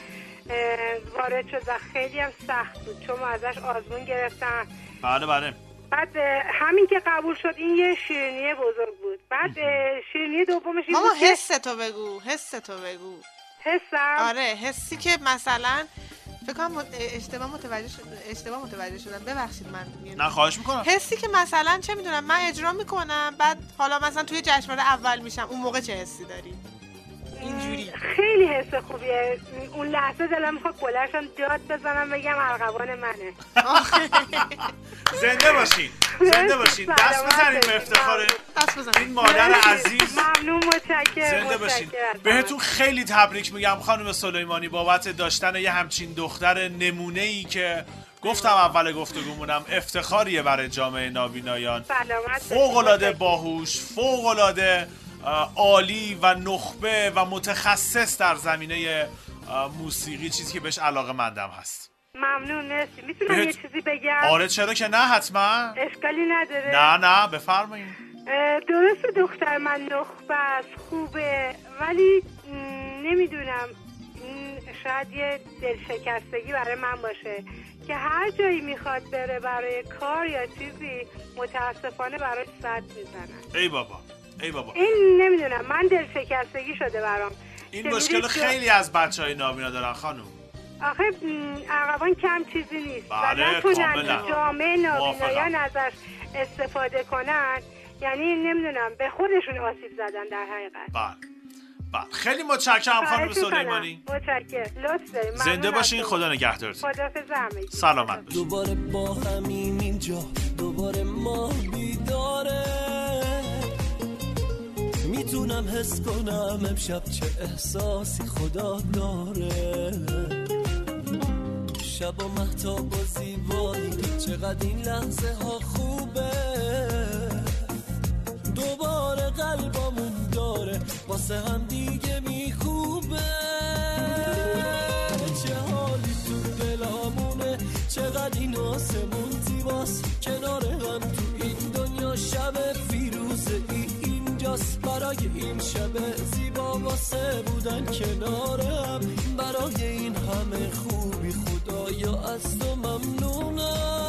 وارد شد و خیلی هم سخت بود چون ما ازش آزمون گرفتن. بله بله. بعد همین که قبول شد این یه شیرینی بزرگ بود. بعد شیرینی دومش این ماما بود که حس تو بگو، حس تو بگو. حسم؟ آره حسی که مثلا فکر کنم اشتباه متوجه شد، اشتباه متوجه شدم، ببخشید من. نه خواهش میکنم. حسی که مثلا چه میدونم من اجرا میکنم بعد حالا مثلا توی جشنواره اول میشم، اون موقع چه حسی داری؟ اینجوری خیلی حس خوبیه. اون لحظه دلم میخواد بلندشم داد بزنم بگم ارغوان منه. زنده باشین، زنده باشین، دست بزنین به افتخار این مادر عزیز. ممنون، متشکرم. زنده باشین. بهتون خیلی تبریک میگم خانم سلیمانی بابت داشتن یه همچین دختر نمونه‌ای که گفتم اول گفتگومونم افتخاریه برای جامعه نابینایان. فوق‌العاده باهوش، فوق‌العاده عالی و نخبه و متخصص در زمینه موسیقی، چیزی که بهش علاقه مندم هست. ممنون، مرسی. میتونم بهت... یه چیزی بگم؟ آره چرا که نه، حتما. اشکالی نداره؟ نه نه بفرمایید. درسته دختر من نخبه است، خوبه، ولی نمیدونم شاید یه دلشکستگی برای من باشه که هر جایی میخواد بره برای کار یا چیزی متاسفانه برای صد میزنن. ای بابا ای بابا این نمیدونم، من دلشکستگی شده برام. این مشکل خیلی از بچهای نابینا دارن خانم. آخه ارغوان کم چیزی نیست. بله کاملا. جامعه نابینایان ازش استفاده کنن یعنی نمیدونم به خودشون آسیب زدن در حقیقت. بله بله. خیلی متشکرم خانم سلیمانی. متشکرم، لطف داریم. زنده باشین، خدا نگهدارتون. خداحافظ همگی. سلامت باشین. دوباره با همین اینجا، دوباره ما بیداره، میتونم حس کنم امشب چه احساسی خدا داره. شب و مهتاب و زیبایی، چقدر این لحظه ها خوبه. دوباره قلبمون داره واسه هم دیگه میخوبه. چه حالی تو دلامونه، چقدر این آسمون زیباست. کنار هم تو این دنیا شب فیروزه ای اینجاست. برای این شب زیبا واسه بودن کنار هم، برای این همه خوبی خدایا از تو ممنونم.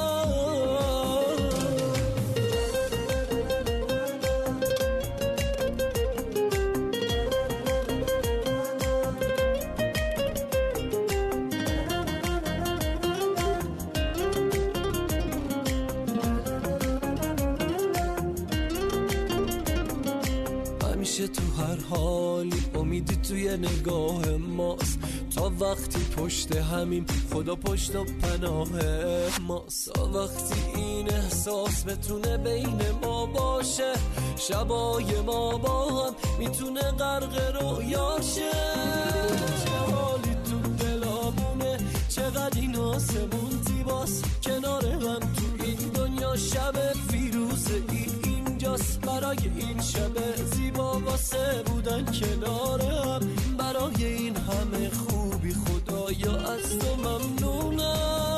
همیشه تو هر حالی، امیدی توی نگاه ماست. تا وقتی پشت همیم خدا پشت و پناه ماست. تا وقتی این احساس بتونه بین ما باشه، شبای ما با هم میتونه غرق رویاشه. چه حالی تو دلامونه، چقدر این آسمون زیباست. کنار هم تو این دنیا شب فیروزه ای اینجاست. برای این شب زیبا واسه بودن کنار هم، برای این همه خوبی خدایا از تو ممنونم.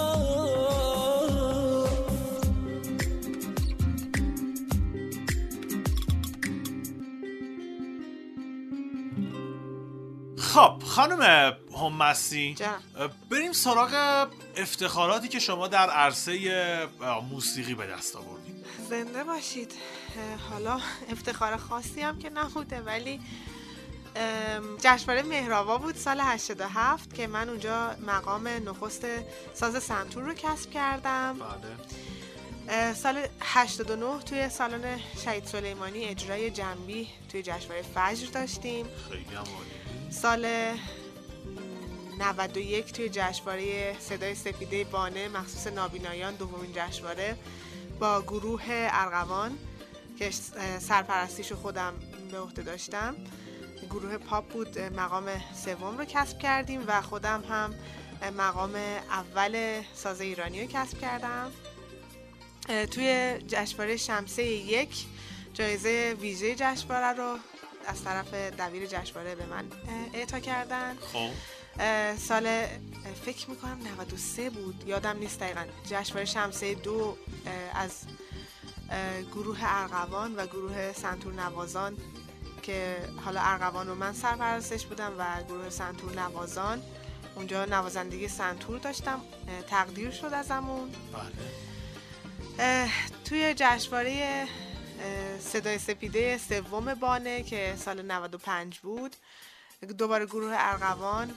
خب خانم همسی، بریم سراغ افتخاراتی که شما در عرصه موسیقی به دست آوردید. زنده باشید. حالا افتخار خاصی هم که نبوده، ولی جشنواره مهرآوا بود سال هشتاد و هفت که من اونجا مقام نخست ساز سنتور رو کسب کردم. بله. سال هشتاد و نه توی سالن شهید سلیمانی اجرای جنبی توی جشنواره فجر داشتیم. خیلی هم عالی. سال نود و یک توی جشنواره صدای سپیده بانه مخصوص نابینایان، دومین جشنواره، با گروه ارغوان که سرپرستیشو خودم به عهده داشتم، گروه پاپ بود، مقام سوم رو کسب کردیم و خودم هم مقام اول ساز ایرانی رو کسب کردم. توی جشنواره شمسه یک جایزه ویژه جشنواره رو از طرف دبیر جشنواره به من اعطا کردن. خب سال فکر میکنم نود و سه بود، یادم نیست دقیقاً. جشنواره شمسه دو از گروه ارغوان و گروه سنتور نوازان که حالا ارغوان رو من سرپرستش بودم و گروه سنتور نوازان، اونجا نوازندگی سنتور داشتم، تقدیر شد ازمون. بله. توی جشنواره صدای سپیده سوم بانه که سال نود و پنج بود، دوباره گروه ارغوان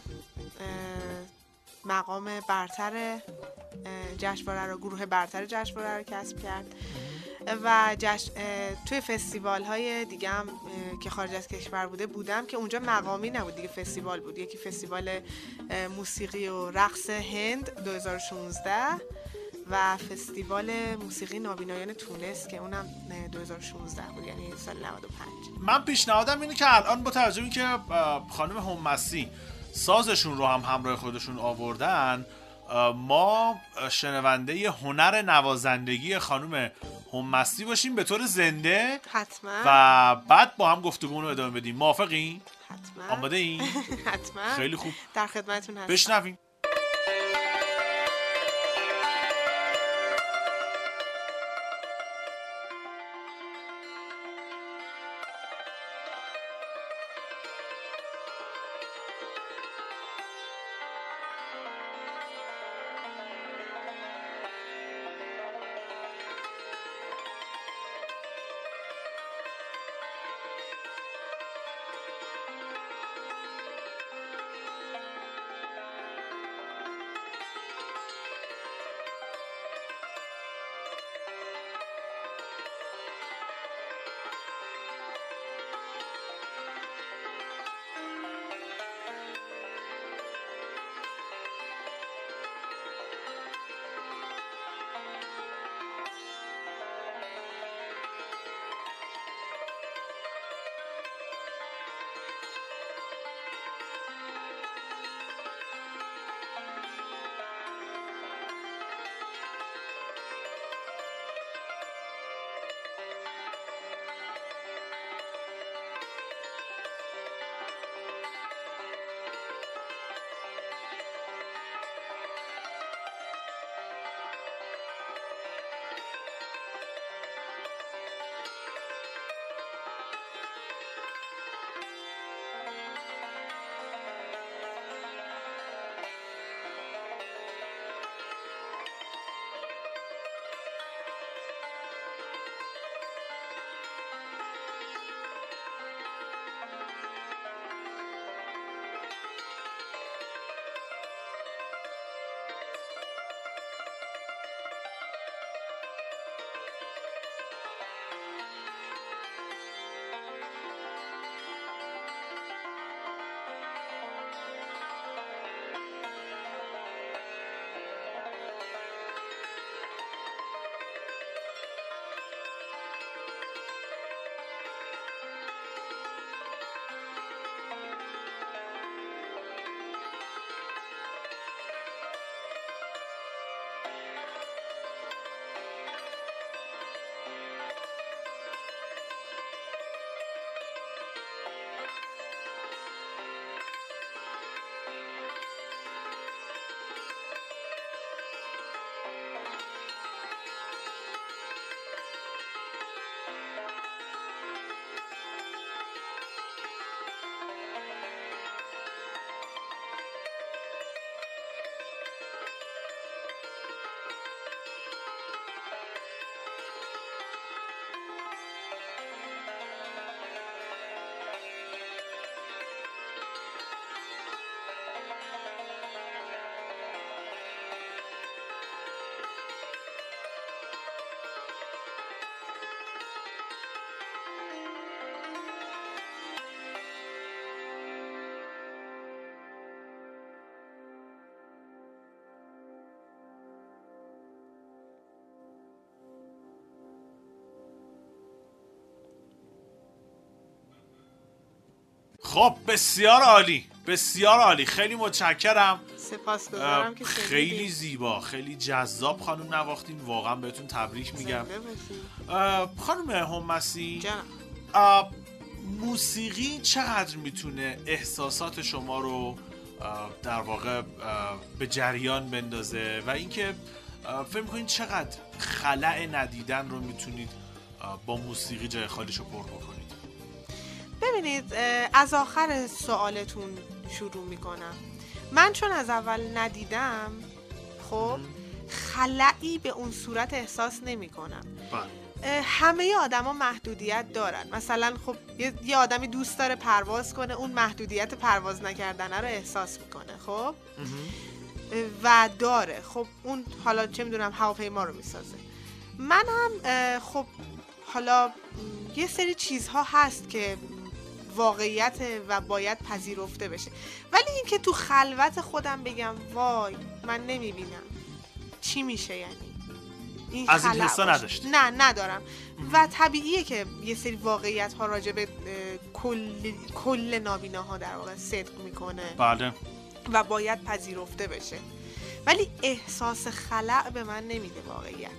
مقام برتر جشنواره رو، گروه برتر جشنواره رو کسب کرد. و جشن... توی فستیوال های دیگه هم که خارج از کشور بوده بودم که اونجا مقامی نبود دیگه، فستیوال بود. یکی فستیوال موسیقی و رقص هند دو هزار و شانزده و فستیوال موسیقی نابینایان تونس که اونم دو هزار و شانزده بود، یعنی سال نود و پنج. من پیشنهادم اینه که الان با توجه که خانم همسی سازشون رو هم همراه خودشون آوردن، ما شنونده هنر نوازندگی خانم همسی باشیم به طور زنده. حتما. و بعد با هم گفتگو رو ادامه بدیم. موافقین؟ حتما. آماده این؟ حتما. خیلی خوب. در خدمتتون هستم. بشنویم. خب بسیار عالی، بسیار عالی، خیلی متشکرم. سپاسگزارم که شنیدید. خیلی زیبا، خیلی جذاب خانم نواختین، واقعا بهتون تبریک میگم. خانم همسی، موسیقی چقدر میتونه احساسات شما رو در واقع به جریان بندازه و اینکه فکر می‌کنید چقدر خلأ ندیدن رو میتونید با موسیقی جای خالیش رو پر بکنید؟ ببینید، از آخر سوالتون شروع میکنم. من چون از اول ندیدم، خب خلأی به اون صورت احساس نمی کنم. همه آدما محدودیت دارن. مثلا خب یه آدمی دوست داره پرواز کنه، اون محدودیت پرواز نکردن رو احساس میکنه، خب و داره، خب اون حالا چه میدونم هواپیما رو میسازه. منم خب حالا یه سری چیزها هست که واقعیت و باید پذیرفته بشه، ولی این که تو خلوت خودم بگم وای من نمیبینم چی میشه، یعنی این از این حسا نداشت؟ نه ندارم. و طبیعیه که یه سری واقعیت ها راجع به کل کل نابیناها در واقع صدق میکنه. بله. و باید پذیرفته بشه، ولی احساس خلأ به من نمیده واقعیت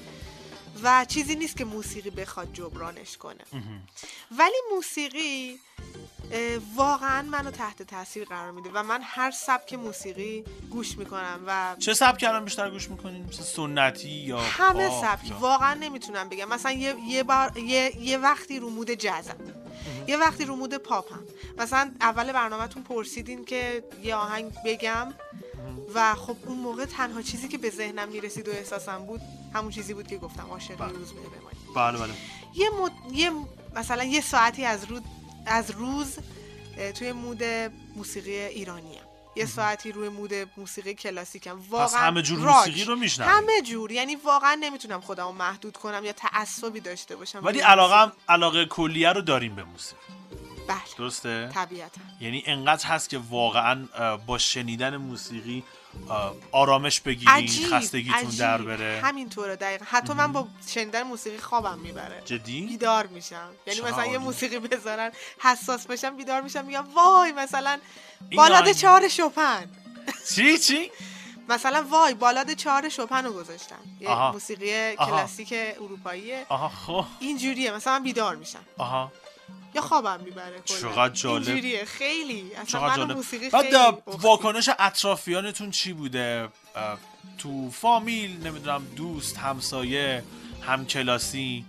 و چیزی نیست که موسیقی بخواد جبرانش کنه. ولی موسیقی واقعا منو تحت تاثیر قرار میده و من هر سبک موسیقی گوش میکنم. و چه سبکی الان بیشتر گوش میکنین؟ مثلا سنتی یا همه سبکی؟ واقعا نمیتونم بگم. مثلا یه یه, بار، یه یه وقتی رو مود جزم، یه وقتی رو مود پاپم. مثلا اول برنامه‌تون پرسیدین که یه آهنگ بگم و خب اون موقع تنها چیزی که به ذهنم میرسید و احساسم بود همون چیزی بود که گفتم، عاشق روز میره بمانی. بله بله. یه مد... یه مثلا یه ساعتی از روز از روز توی مود موسیقی ایرانیم، یه ساعتی روی مود موسیقی کلاسیکم. واقعا پس همه جور موسیقی رو میشنم. همه جور، یعنی واقعا نمیتونم خودمو محدود کنم یا تعصبی داشته باشم. ولی علاقه علاقه کلیه رو داریم به موسیقی. بله. درسته؟ طبیعتا. یعنی انقدر هست که واقعا با شنیدن موسیقی آرامش بگیرین، خستگیتون در بره. همینطوره دقیقا. حتی من با شنیدن موسیقی خوابم میبره. جدی؟ بیدار میشم. یعنی مثلا یه موسیقی بذارن حساس بشم بیدار میشم، میگم وای مثلا بالاد چهار شوپن. چی چی؟ مثلا وای بالاد چهار شوپن رو گذاشتن، یه موسیقی کلاسیک اروپاییه. آها خب اینجوریه، مثلا من بیدار میشم. آها. یا خوابم میبره. چقدر جالب. اینجوریه خیلی. اصلا چقدر من جالب. موسیقی بعد خیلی واکنش اطرافیانتون چی بوده؟ تو فامیل، نمیدونم دوست، همسایه، همکلاسی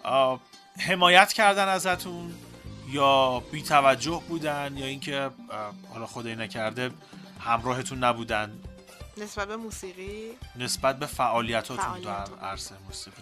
حمایت کردن ازتون یا بی توجه بودن یا اینکه حالا خدایی نکرده همراهتون نبودن نسبت به موسیقی، نسبت به فعالیتاتون در عرصه موسیقی؟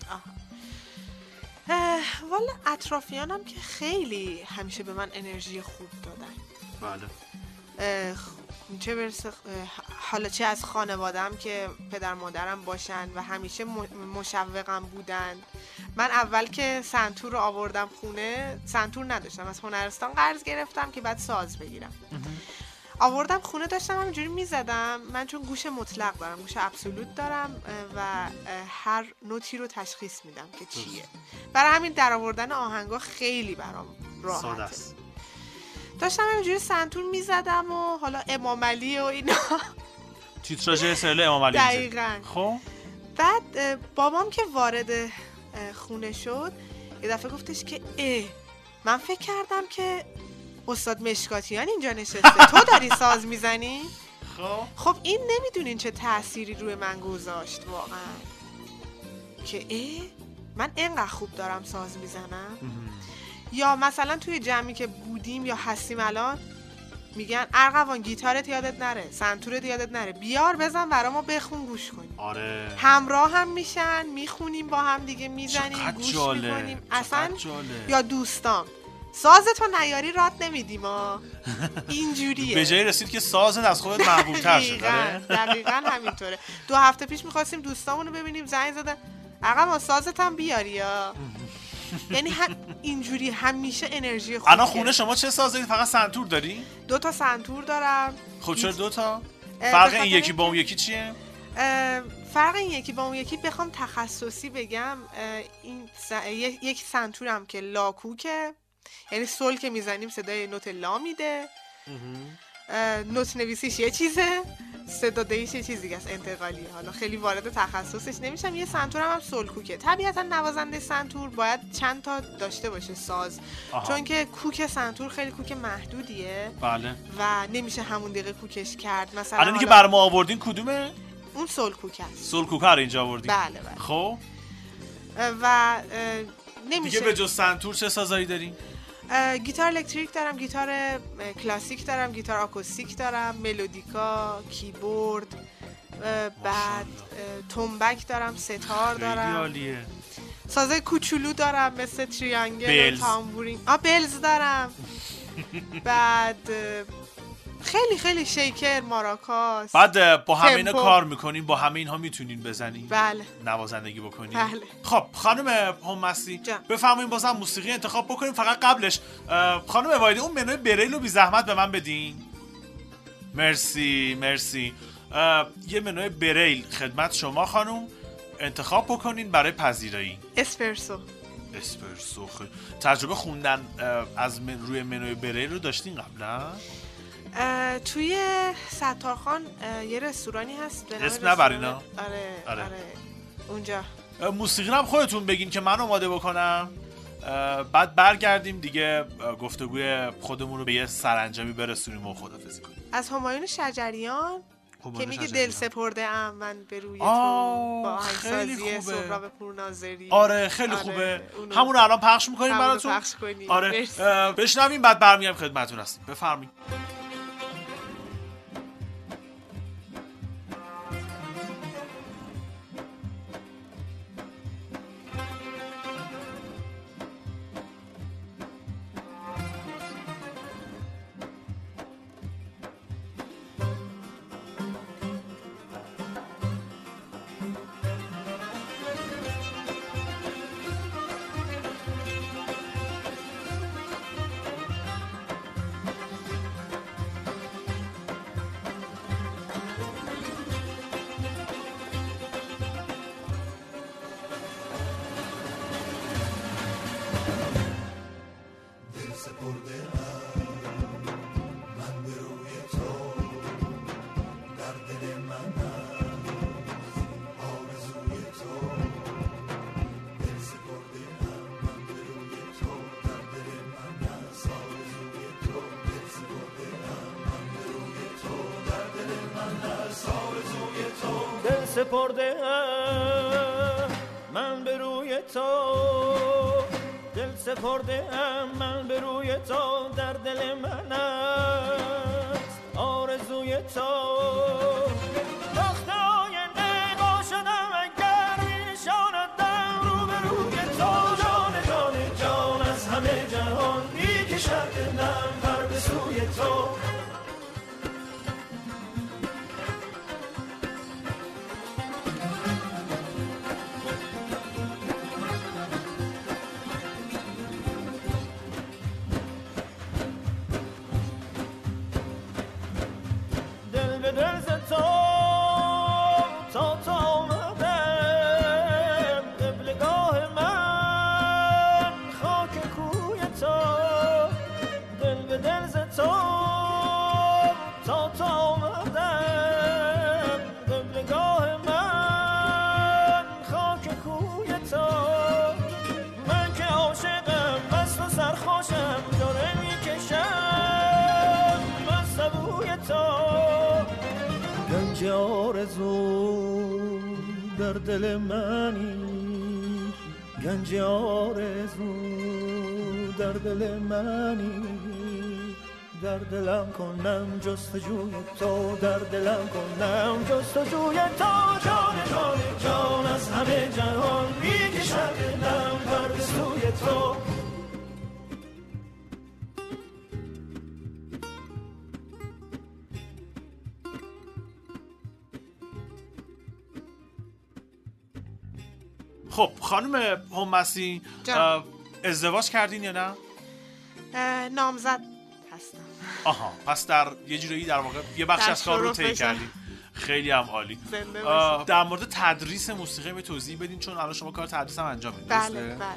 والا اطرافیانم که خیلی همیشه به من انرژی خوب دادن. بله. چه برسه حالا چه از خانوادم که پدر مادرم باشن و همیشه مشوقم بودن. من اول که سنتور رو آوردم خونه، سنتور نداشتم، از هنرستان قرض گرفتم که بعد ساز بگیرم. آوردم خونه، داشتم همینجوری میزدم. من چون گوش مطلق دارم، گوش ابسولوت دارم و هر نوتی رو تشخیص میدم که چیه. برای همین در آوردن آهنگا خیلی برام راحته. داشتم همینجوری سنتور میزدم و حالا امام علی و اینا، تیتراژ سریال امام علی. دقیقاً. خب بعد بابام که وارد خونه شد یه دفعه گفتش که اه من فکر کردم که استاد مشکاتیان اینجا نشسته، تو داری ساز میزنی؟ خب خب این نمیدونین چه تأثیری روی من گذاشت واقعا که اه من اینقدر خوب دارم ساز میزنم. یا مثلا توی جمعی که بودیم یا هستیم الان میگن ارغوان گیتارت یادت نره، سنتورت یادت نره، بیار بزن برا ما بخون گوش کنیم. آره. همراه هم میشن، میخونیم با هم دیگه، میزنیم، گوش جاله. میکنیم. اصلا جاله. یا دوستام سازتو نیاری رات نمیدیم ها. اینجوریه. به جایی رسید که سازت از خودت محبوب تر شد. دقیقاً همینطوره. دو هفته پیش میخواستیم دوستامونو ببینیم، زنگ زدن آقا سازت هم بیاری یا یعنی هم اینجوری همیشه انرژی خوب. الان خونه شما چه ساز دارید؟ فقط سنتور داری؟ دو تا سنتور دارم. خب چرا دو تا؟ فرق این یکی با اون یکی چیه؟ فرق این یکی با اون یکی بخوام تخصصی بگم، این س... یک سنتورم که لاکوکه یعنی سول که میزنیم صدای نوت لا میده، نوت نویسیش یه چیزه، صدا دهیش یه چیز دیگه است، انتقالیه. حالا خیلی وارد تخصصش نمیشم. یه سنتور هم, هم سول کوکه. طبیعتا نوازنده سنتور باید چند تا داشته باشه ساز. آها. چون که کوک سنتور خیلی کوک محدودیه. بله. و نمیشه همون دقیقه کوکش کرد. مثلا الان که برام آوردین کدومه؟ اون سول کوک است. سول کوک رو اینجا آوردین. بله بله. خب و نمیشه دیگه به جز سنتور چه سازایی دارین؟ گیتار الکتریک دارم، گیتار کلاسیک دارم، گیتار آکوستیک دارم، ملودیکا، کیبورد، بعد تنبک دارم، ستار دارم. خیلی عالیه. سازای کوچولو دارم مثل تریانگل، تامبورین، آ بلز دارم. بعد خیلی خیلی شیکر، ماراکاس. بعد با همه اینا کار میکنین، با همه اینها میتونین بزنین؟ بله. نوازندگی بکنین؟ بله. خب خانم هم‌مسی بفرمایید بازم موسیقی انتخاب بکنیم. فقط قبلش خانم وایدی اون منوی بریل رو بی زحمت به من بدین. مرسی مرسی. یه منوی بریل خدمت شما خانم، انتخاب بکنین برای پذیرایی. اسپرسو. اسپرسو. خیلی تجربه خوندن از من روی منوی بریل رو داشتین قبلا؟ توی ستارخان یه رستورانی هست به نام اسم نبر اینا؟ آره آره, آره. اونجا موسیقی هم خودتون بگین که من آماده بکنم، بعد برگردیم دیگه گفتگوی خودمون رو به یه سرانجامی برسونیم و خدافظی کنیم. از همایون شجریان که میگه دل سپرده ام من به روی تو، با آهنگسازی سهراب پورناظری. آره خیلی آره خوبه. همون رو الان پخش میکنیم براتون. پخش کنیم. آره بشنویم بعد برمیام خدمتتون هستیم. بفرمایید. سپرده ام من به روی تو، دل سپرده ام من به روی تو، در دل من است آرزوی تو. وقت آینده باشدم اگر میشاندم رو به روی تو، جان جان جان از همه جهان میکشد دلم پر به سوی تو. گنج آرزو در دل منی، گنج آرزو در دل منی، در دلم کنم جستجوی تو، در دلم کنم جستجوی تو. جان جان جان از همه جهان میکشد دلم پر به سوی تو. خب خانم هم‌مسی ازدواج کردین یا نه؟ نامزد هستم. آها پس در یه جوری در واقع یه بخش از کار رو طی کردین. خیلی هم عالی. در مورد تدریس موسیقی به توضیح بدین چون الان شما کار تدریس هم انجام میدید. بله بله.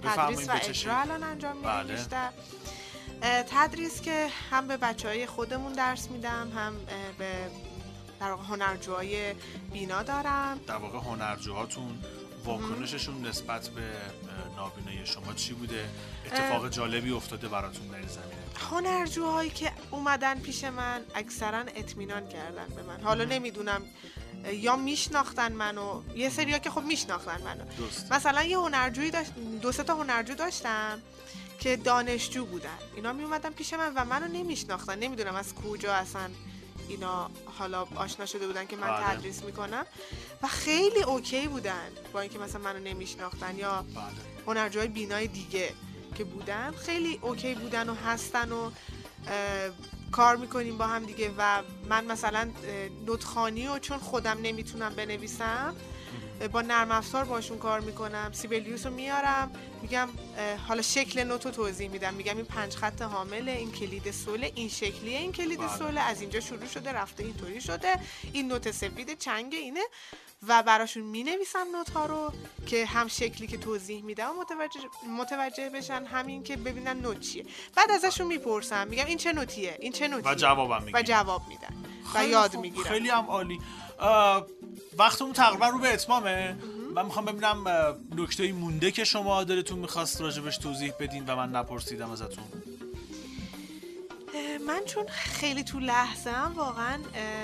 تدریس و اجرا الان انجام میدم. بله. بیشتر تدریس که هم به بچهای خودمون درس میدم، هم به در واقع هنرجوهای بینا دارم. در واقع هنرجوهاتون واکنششون نسبت به نابینایی شما چی بوده؟ اتفاق جالبی افتاده براتون در این زمینه؟ هنرجوهایی که اومدن پیش من اکثرا اطمینان کردن به من. حالا نمیدونم یا میشناختن منو، یه سریا که خب میشناختن منو. دوست. مثلا یه هنرجویی داشت، دو سه تا هنرجو داشتم که دانشجو بودن. اینا می اومدن پیش من و منو نمیشناختن. نمیدونم از کجا اصلا اینا حالا آشنا شده بودن که من بله. تدریس میکنم و خیلی اوکی بودن با اینکه مثلا منو نمیشناختن. یا بله. هنرجوهای بینای دیگه که بودن خیلی اوکی بودن و هستن و کار میکنیم با هم دیگه. و من مثلا نوتخوانی و چون خودم نمیتونم بنویسم با نرم افزار باشون کار میکنم. سیبلیوس رو میارم، میگم حالا شکل نوت رو توضیح میدم، میگم این پنج خط حامله، این کلید سوله، این شکلیه، این کلید سوله از اینجا شروع شده رفته اینطوری شده، این نوت سفید چنگه اینه و براشون مینویسم نوت ها رو که هم شکلی که توضیح میدم متوجه متوجه بشن، همین که ببینن نوت چیه. بعد ازشون میپرسم، میگم این چه نوتیه، این چه نوتیه و جوابم میگیرن و جواب میدن و یاد میگیرن. خیلی هم عالی. وقتمون تقریبا رو به اتمامه. من میخوام ببینم نکته‌ای مونده که شما دلتون میخواست راجبش توضیح بدین و من نپرسیدم ازتون. من چون خیلی تو لحظه‌ام واقعا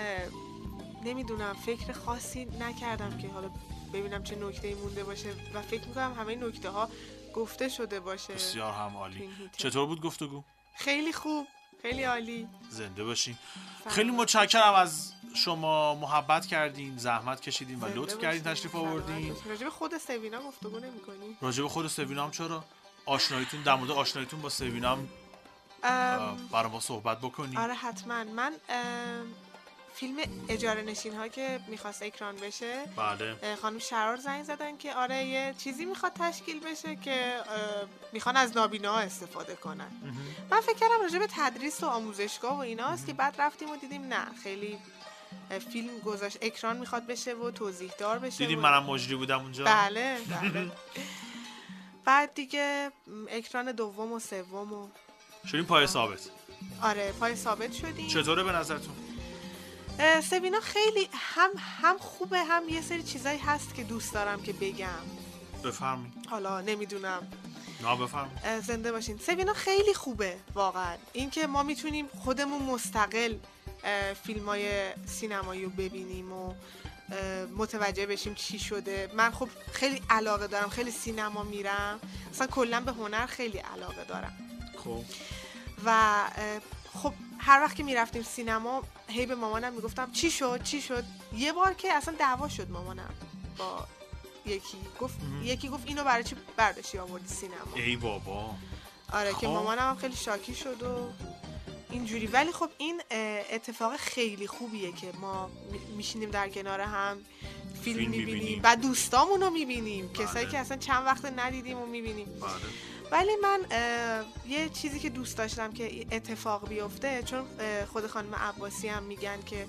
نمیدونم فکر خاصی نکردم که حالا ببینم چه نکته‌ای مونده باشه و فکر میکنم همه نکته ها گفته شده باشه. بسیار هم عالی. چطور بود گفتگو؟ خیلی خوب، خیلی عالی. زنده باشین. خیلی متشکرم از شما، محبت کردین، زحمت کشیدین و لطف کردین تشریف آوردین. راجب خود سوینا گفتگو نمی‌کنی؟ راجب خود سوینا هم چرا؟ آشناییتون در مورد آشناییتون با سوینا هم برای ما صحبت بکنین. آره حتما. من فیلم اجاره نشین ها که میخواست اکران بشه، بله. خانم شرار زنگ زدن که آره یه چیزی میخواد تشکیل بشه که میخوان از نابیناها استفاده کنن. من فکر کردم راجع به تدریس و آموزشگاه و ایناست که بعد رفتیم و دیدیم نه، خیلی فیلم گذاشت اکران میخواد بشه و توضیح دار بشه. دیدیم و... منم مجری بودم اونجا. بله بله. بعد دیگه اکران دوم و سوم و شدیم پای ثابت. آره پای ثابت شدیم. چطوره به نظرتون؟ سوینا خیلی هم هم خوبه، هم یه سری چیزایی هست که دوست دارم که بگم. بفرمایید. حالا نمیدونم. نه بفرمایید. زنده باشین. سوینا خیلی خوبه واقعا. اینکه ما میتونیم خودمون مستقل فیلمای سینمایی رو ببینیم و متوجه بشیم چی شده. من خب خیلی علاقه دارم، خیلی سینما میرم، اصلا کلا به هنر خیلی علاقه دارم. خب و خب هر وقت که میرفتیم سینما هی به مامانم میگفتم چی شد چی شد. یه بار که اصلا دعوا شد مامانم با یکی، گفت ام. یکی گفت اینو برای چی برداشتی آوردی سینما. ای بابا. آره خب. که مامانم خیلی شاکی شد و اینجوری. ولی خب این اتفاق خیلی خوبیه که ما میشینیم در کنار هم فیلم, فیلم میبینیم و دوستامون رو میبینیم، کسایی که اصلا چند وقت ندیدیم و میبینیم. بله. ولی من یه چیزی که دوست داشتم که اتفاق بیفته، چون خود خانم عباسی هم میگن که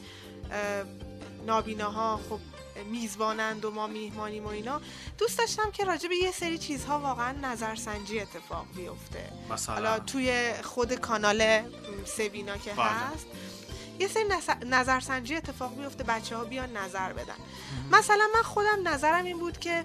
نابیناها خب میزبانند و ما میهمانیم و اینا، دوست داشتم که راجع به یه سری چیزها واقعا نظرسنجی اتفاق بیفته. مثلا حالا توی خود کانال سوینا که بله. هست یه سری نظرسنجی اتفاق بیفته، بچه ها بیان نظر بدن. ام. مثلا من خودم نظرم این بود که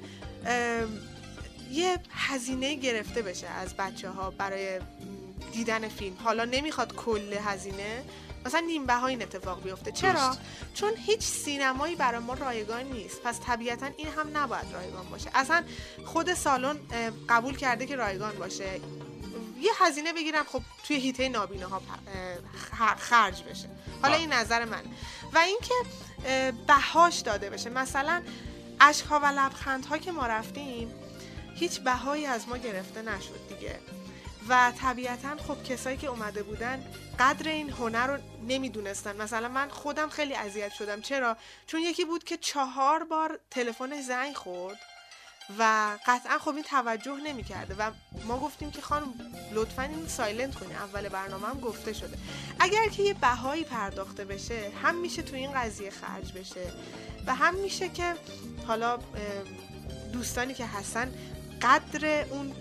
یه هزینه گرفته بشه از بچه ها برای دیدن فیلم. حالا نمیخواد کل هزینه، مثلا نیم بها این اتفاق بیفته. چرا؟ درست. چون هیچ سینمایی برای ما رایگان نیست، پس طبیعتا این هم نباید رایگان باشه. اصلا خود سالن قبول کرده که رایگان باشه، یه هزینه بگیرم خب توی حیطه نابیناها خرج بشه. حالا این نظر من. و اینکه بهاش داده بشه. مثلا اشک‌ها و لبخندها که ما رفتیم هیچ بهایی از ما گرفته نشد دیگه. و طبیعتاً خب کسایی که اومده بودن قدر این هنر رو نمیدونستن. مثلا من خودم خیلی اذیت شدم. چرا؟ چون یکی بود که چهار بار تلفن زنگ خورد و قطعا خب این توجه نمی‌کرده و ما گفتیم که خانم لطفاً این سایلنت کنی، اول برنامه هم گفته شده. اگر که یه بهایی پرداخته بشه هم میشه تو این قضیه خرج بشه و هم میشه که حالا دوستانی که هستن قدر اون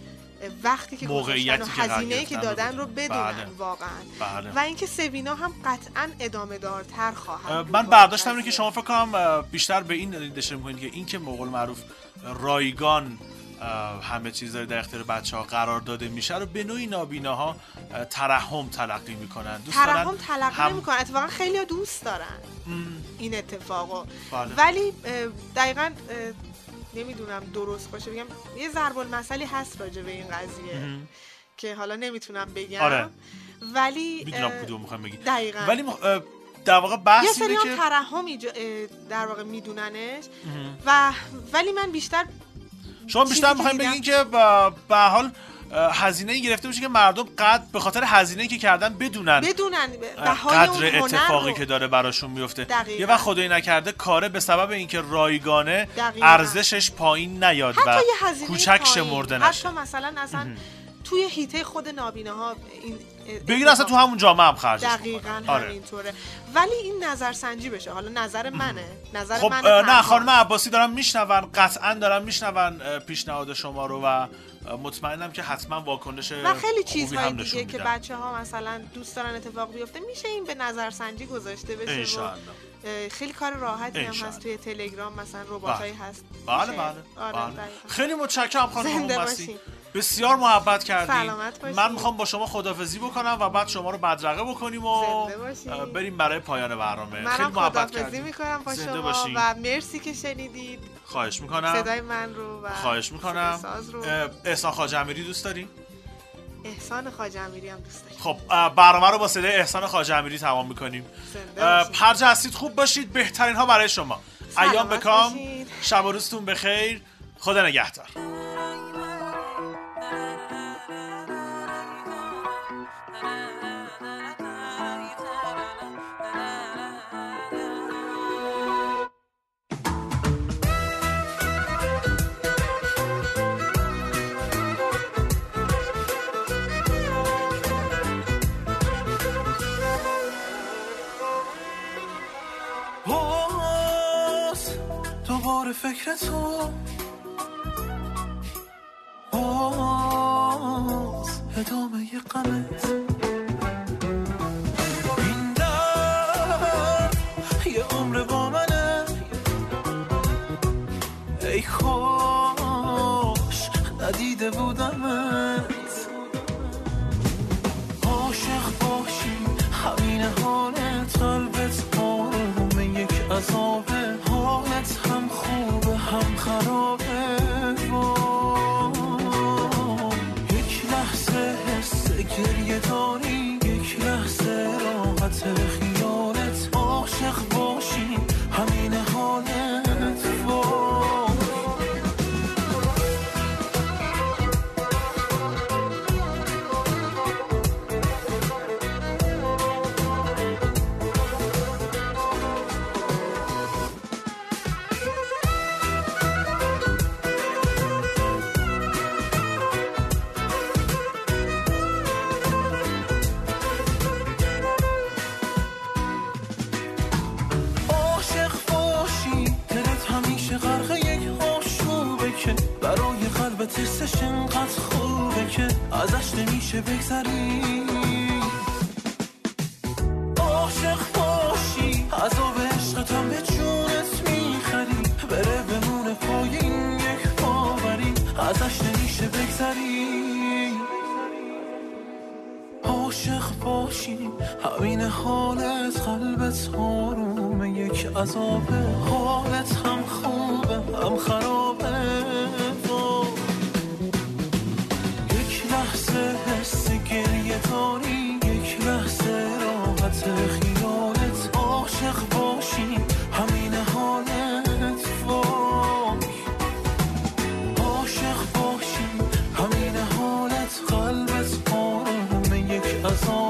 وقتی که گذاشتن و هزینه‌ای که دادن بله. رو بدونن بله. واقعا بله. و اینکه سوینا هم قطعا ادامه دارتر خواهد. من برداشتم اینه که شما فکر کنم بیشتر به این ندیده می‌کنید که این که مقول معروف رایگان همه چیز در اختیار بچه‌ها قرار داده میشه رو به نوعی نابیناها ترحم تلقی میکنن. دوست دارن ترحم تلقی هم... نمیکنن. اتفاقا خیلی دوست دارن ام. این اتفاقو. بله. ولی دقیقاً نمیدونم درست باشه بگم یه ضرب المثلی هست راجع به این قضیه ام. که حالا نمیتونم بگم. آره. ولی میدونم کدوم میخوام بگی. دقیقاً. ولی در واقع بحث یه اینه سری که ترحم ایجا... در واقع میدوننش و ولی من بیشتر شما بیشتر میخوایم بگین که به حال هزینه‌ای گرفته بشه که مردم قد به خاطر هزینه‌ای که کردن بدونن بدونن بهای اون قدر اتفاقی که داره براشون میفته. یه وقت خدایی نکرده کاره به سبب اینکه رایگانه دقیقا. ارزشش پایین نیاد و کوچک شمرده نشه. حتی مثلا اصلا توی هیته خود نابیناها این بگیر اصلا تو همون جامعه هم خرجش دقیقاً همینطوره. آره. ولی این نظرسنجی بشه. حالا نظر منه. نظر خب منه. نه خانم عباسی دارن میشنون، قطعاً دارن میشنون پیشنهاد شما رو و مطمئنم که حتما واکنش و خیلی چیزهای دیگه که بچه‌ها مثلا دوست دارن اتفاق بیفته میشه این به نظرسنجی گذاشته بشه. انشالله. خیلی کار راحتی هم هست. توی تلگرام مثلا رباتایی هست. بله بله. آره بله. خیلی متشکرم خانم عباسی. بسیار محبت کردین. من میخوام با شما خداحافظی بکنم و بعد شما رو بدرقه بکنیم و بریم برای پایان برنامه. خیلی محبت کردین. میکنم با شما و مرسی که شنیدید. خواهش میکنم. صدای من رو و خواهش میکنم. احسان خواجه امیری دوست داری؟ احسان خواجه امیری هم دوست دارم. خب برنامه رو با صدای احسان خواجه امیری تمام میکنیم. هر جا هستید خوب باشید. بهترین ها برای شما. ایام بکام. شب و روزتون بخیر. خدا نگهدار. فکر تو باز ادامه ی غمت این درد یه عمر با منه ای کاش ندیده بودمت عاشق باشی همین حالت قلبت آرومه یک عذابه حالت هم خوبه هم خرابه یک لحظه حس گریه داری یک لحظه راحت خیالت عاشق باشی همین حالت ترسش انقدر خوبه که ازش نمیشه بگذری عاشق باشی عذاب عشقتم به جونت میخری بره بمونه پای این یک باوری ازش نمیشه بگذری عاشق باشی همین حالت قلبت آرومه یک عذابه حالت هم خوبه هم خرابه حس گریه داری یک لحظه راحت خیالت عاشق باشی همین حالت وای عاشق باشی همین حالت قلبت آرومه یک عذاب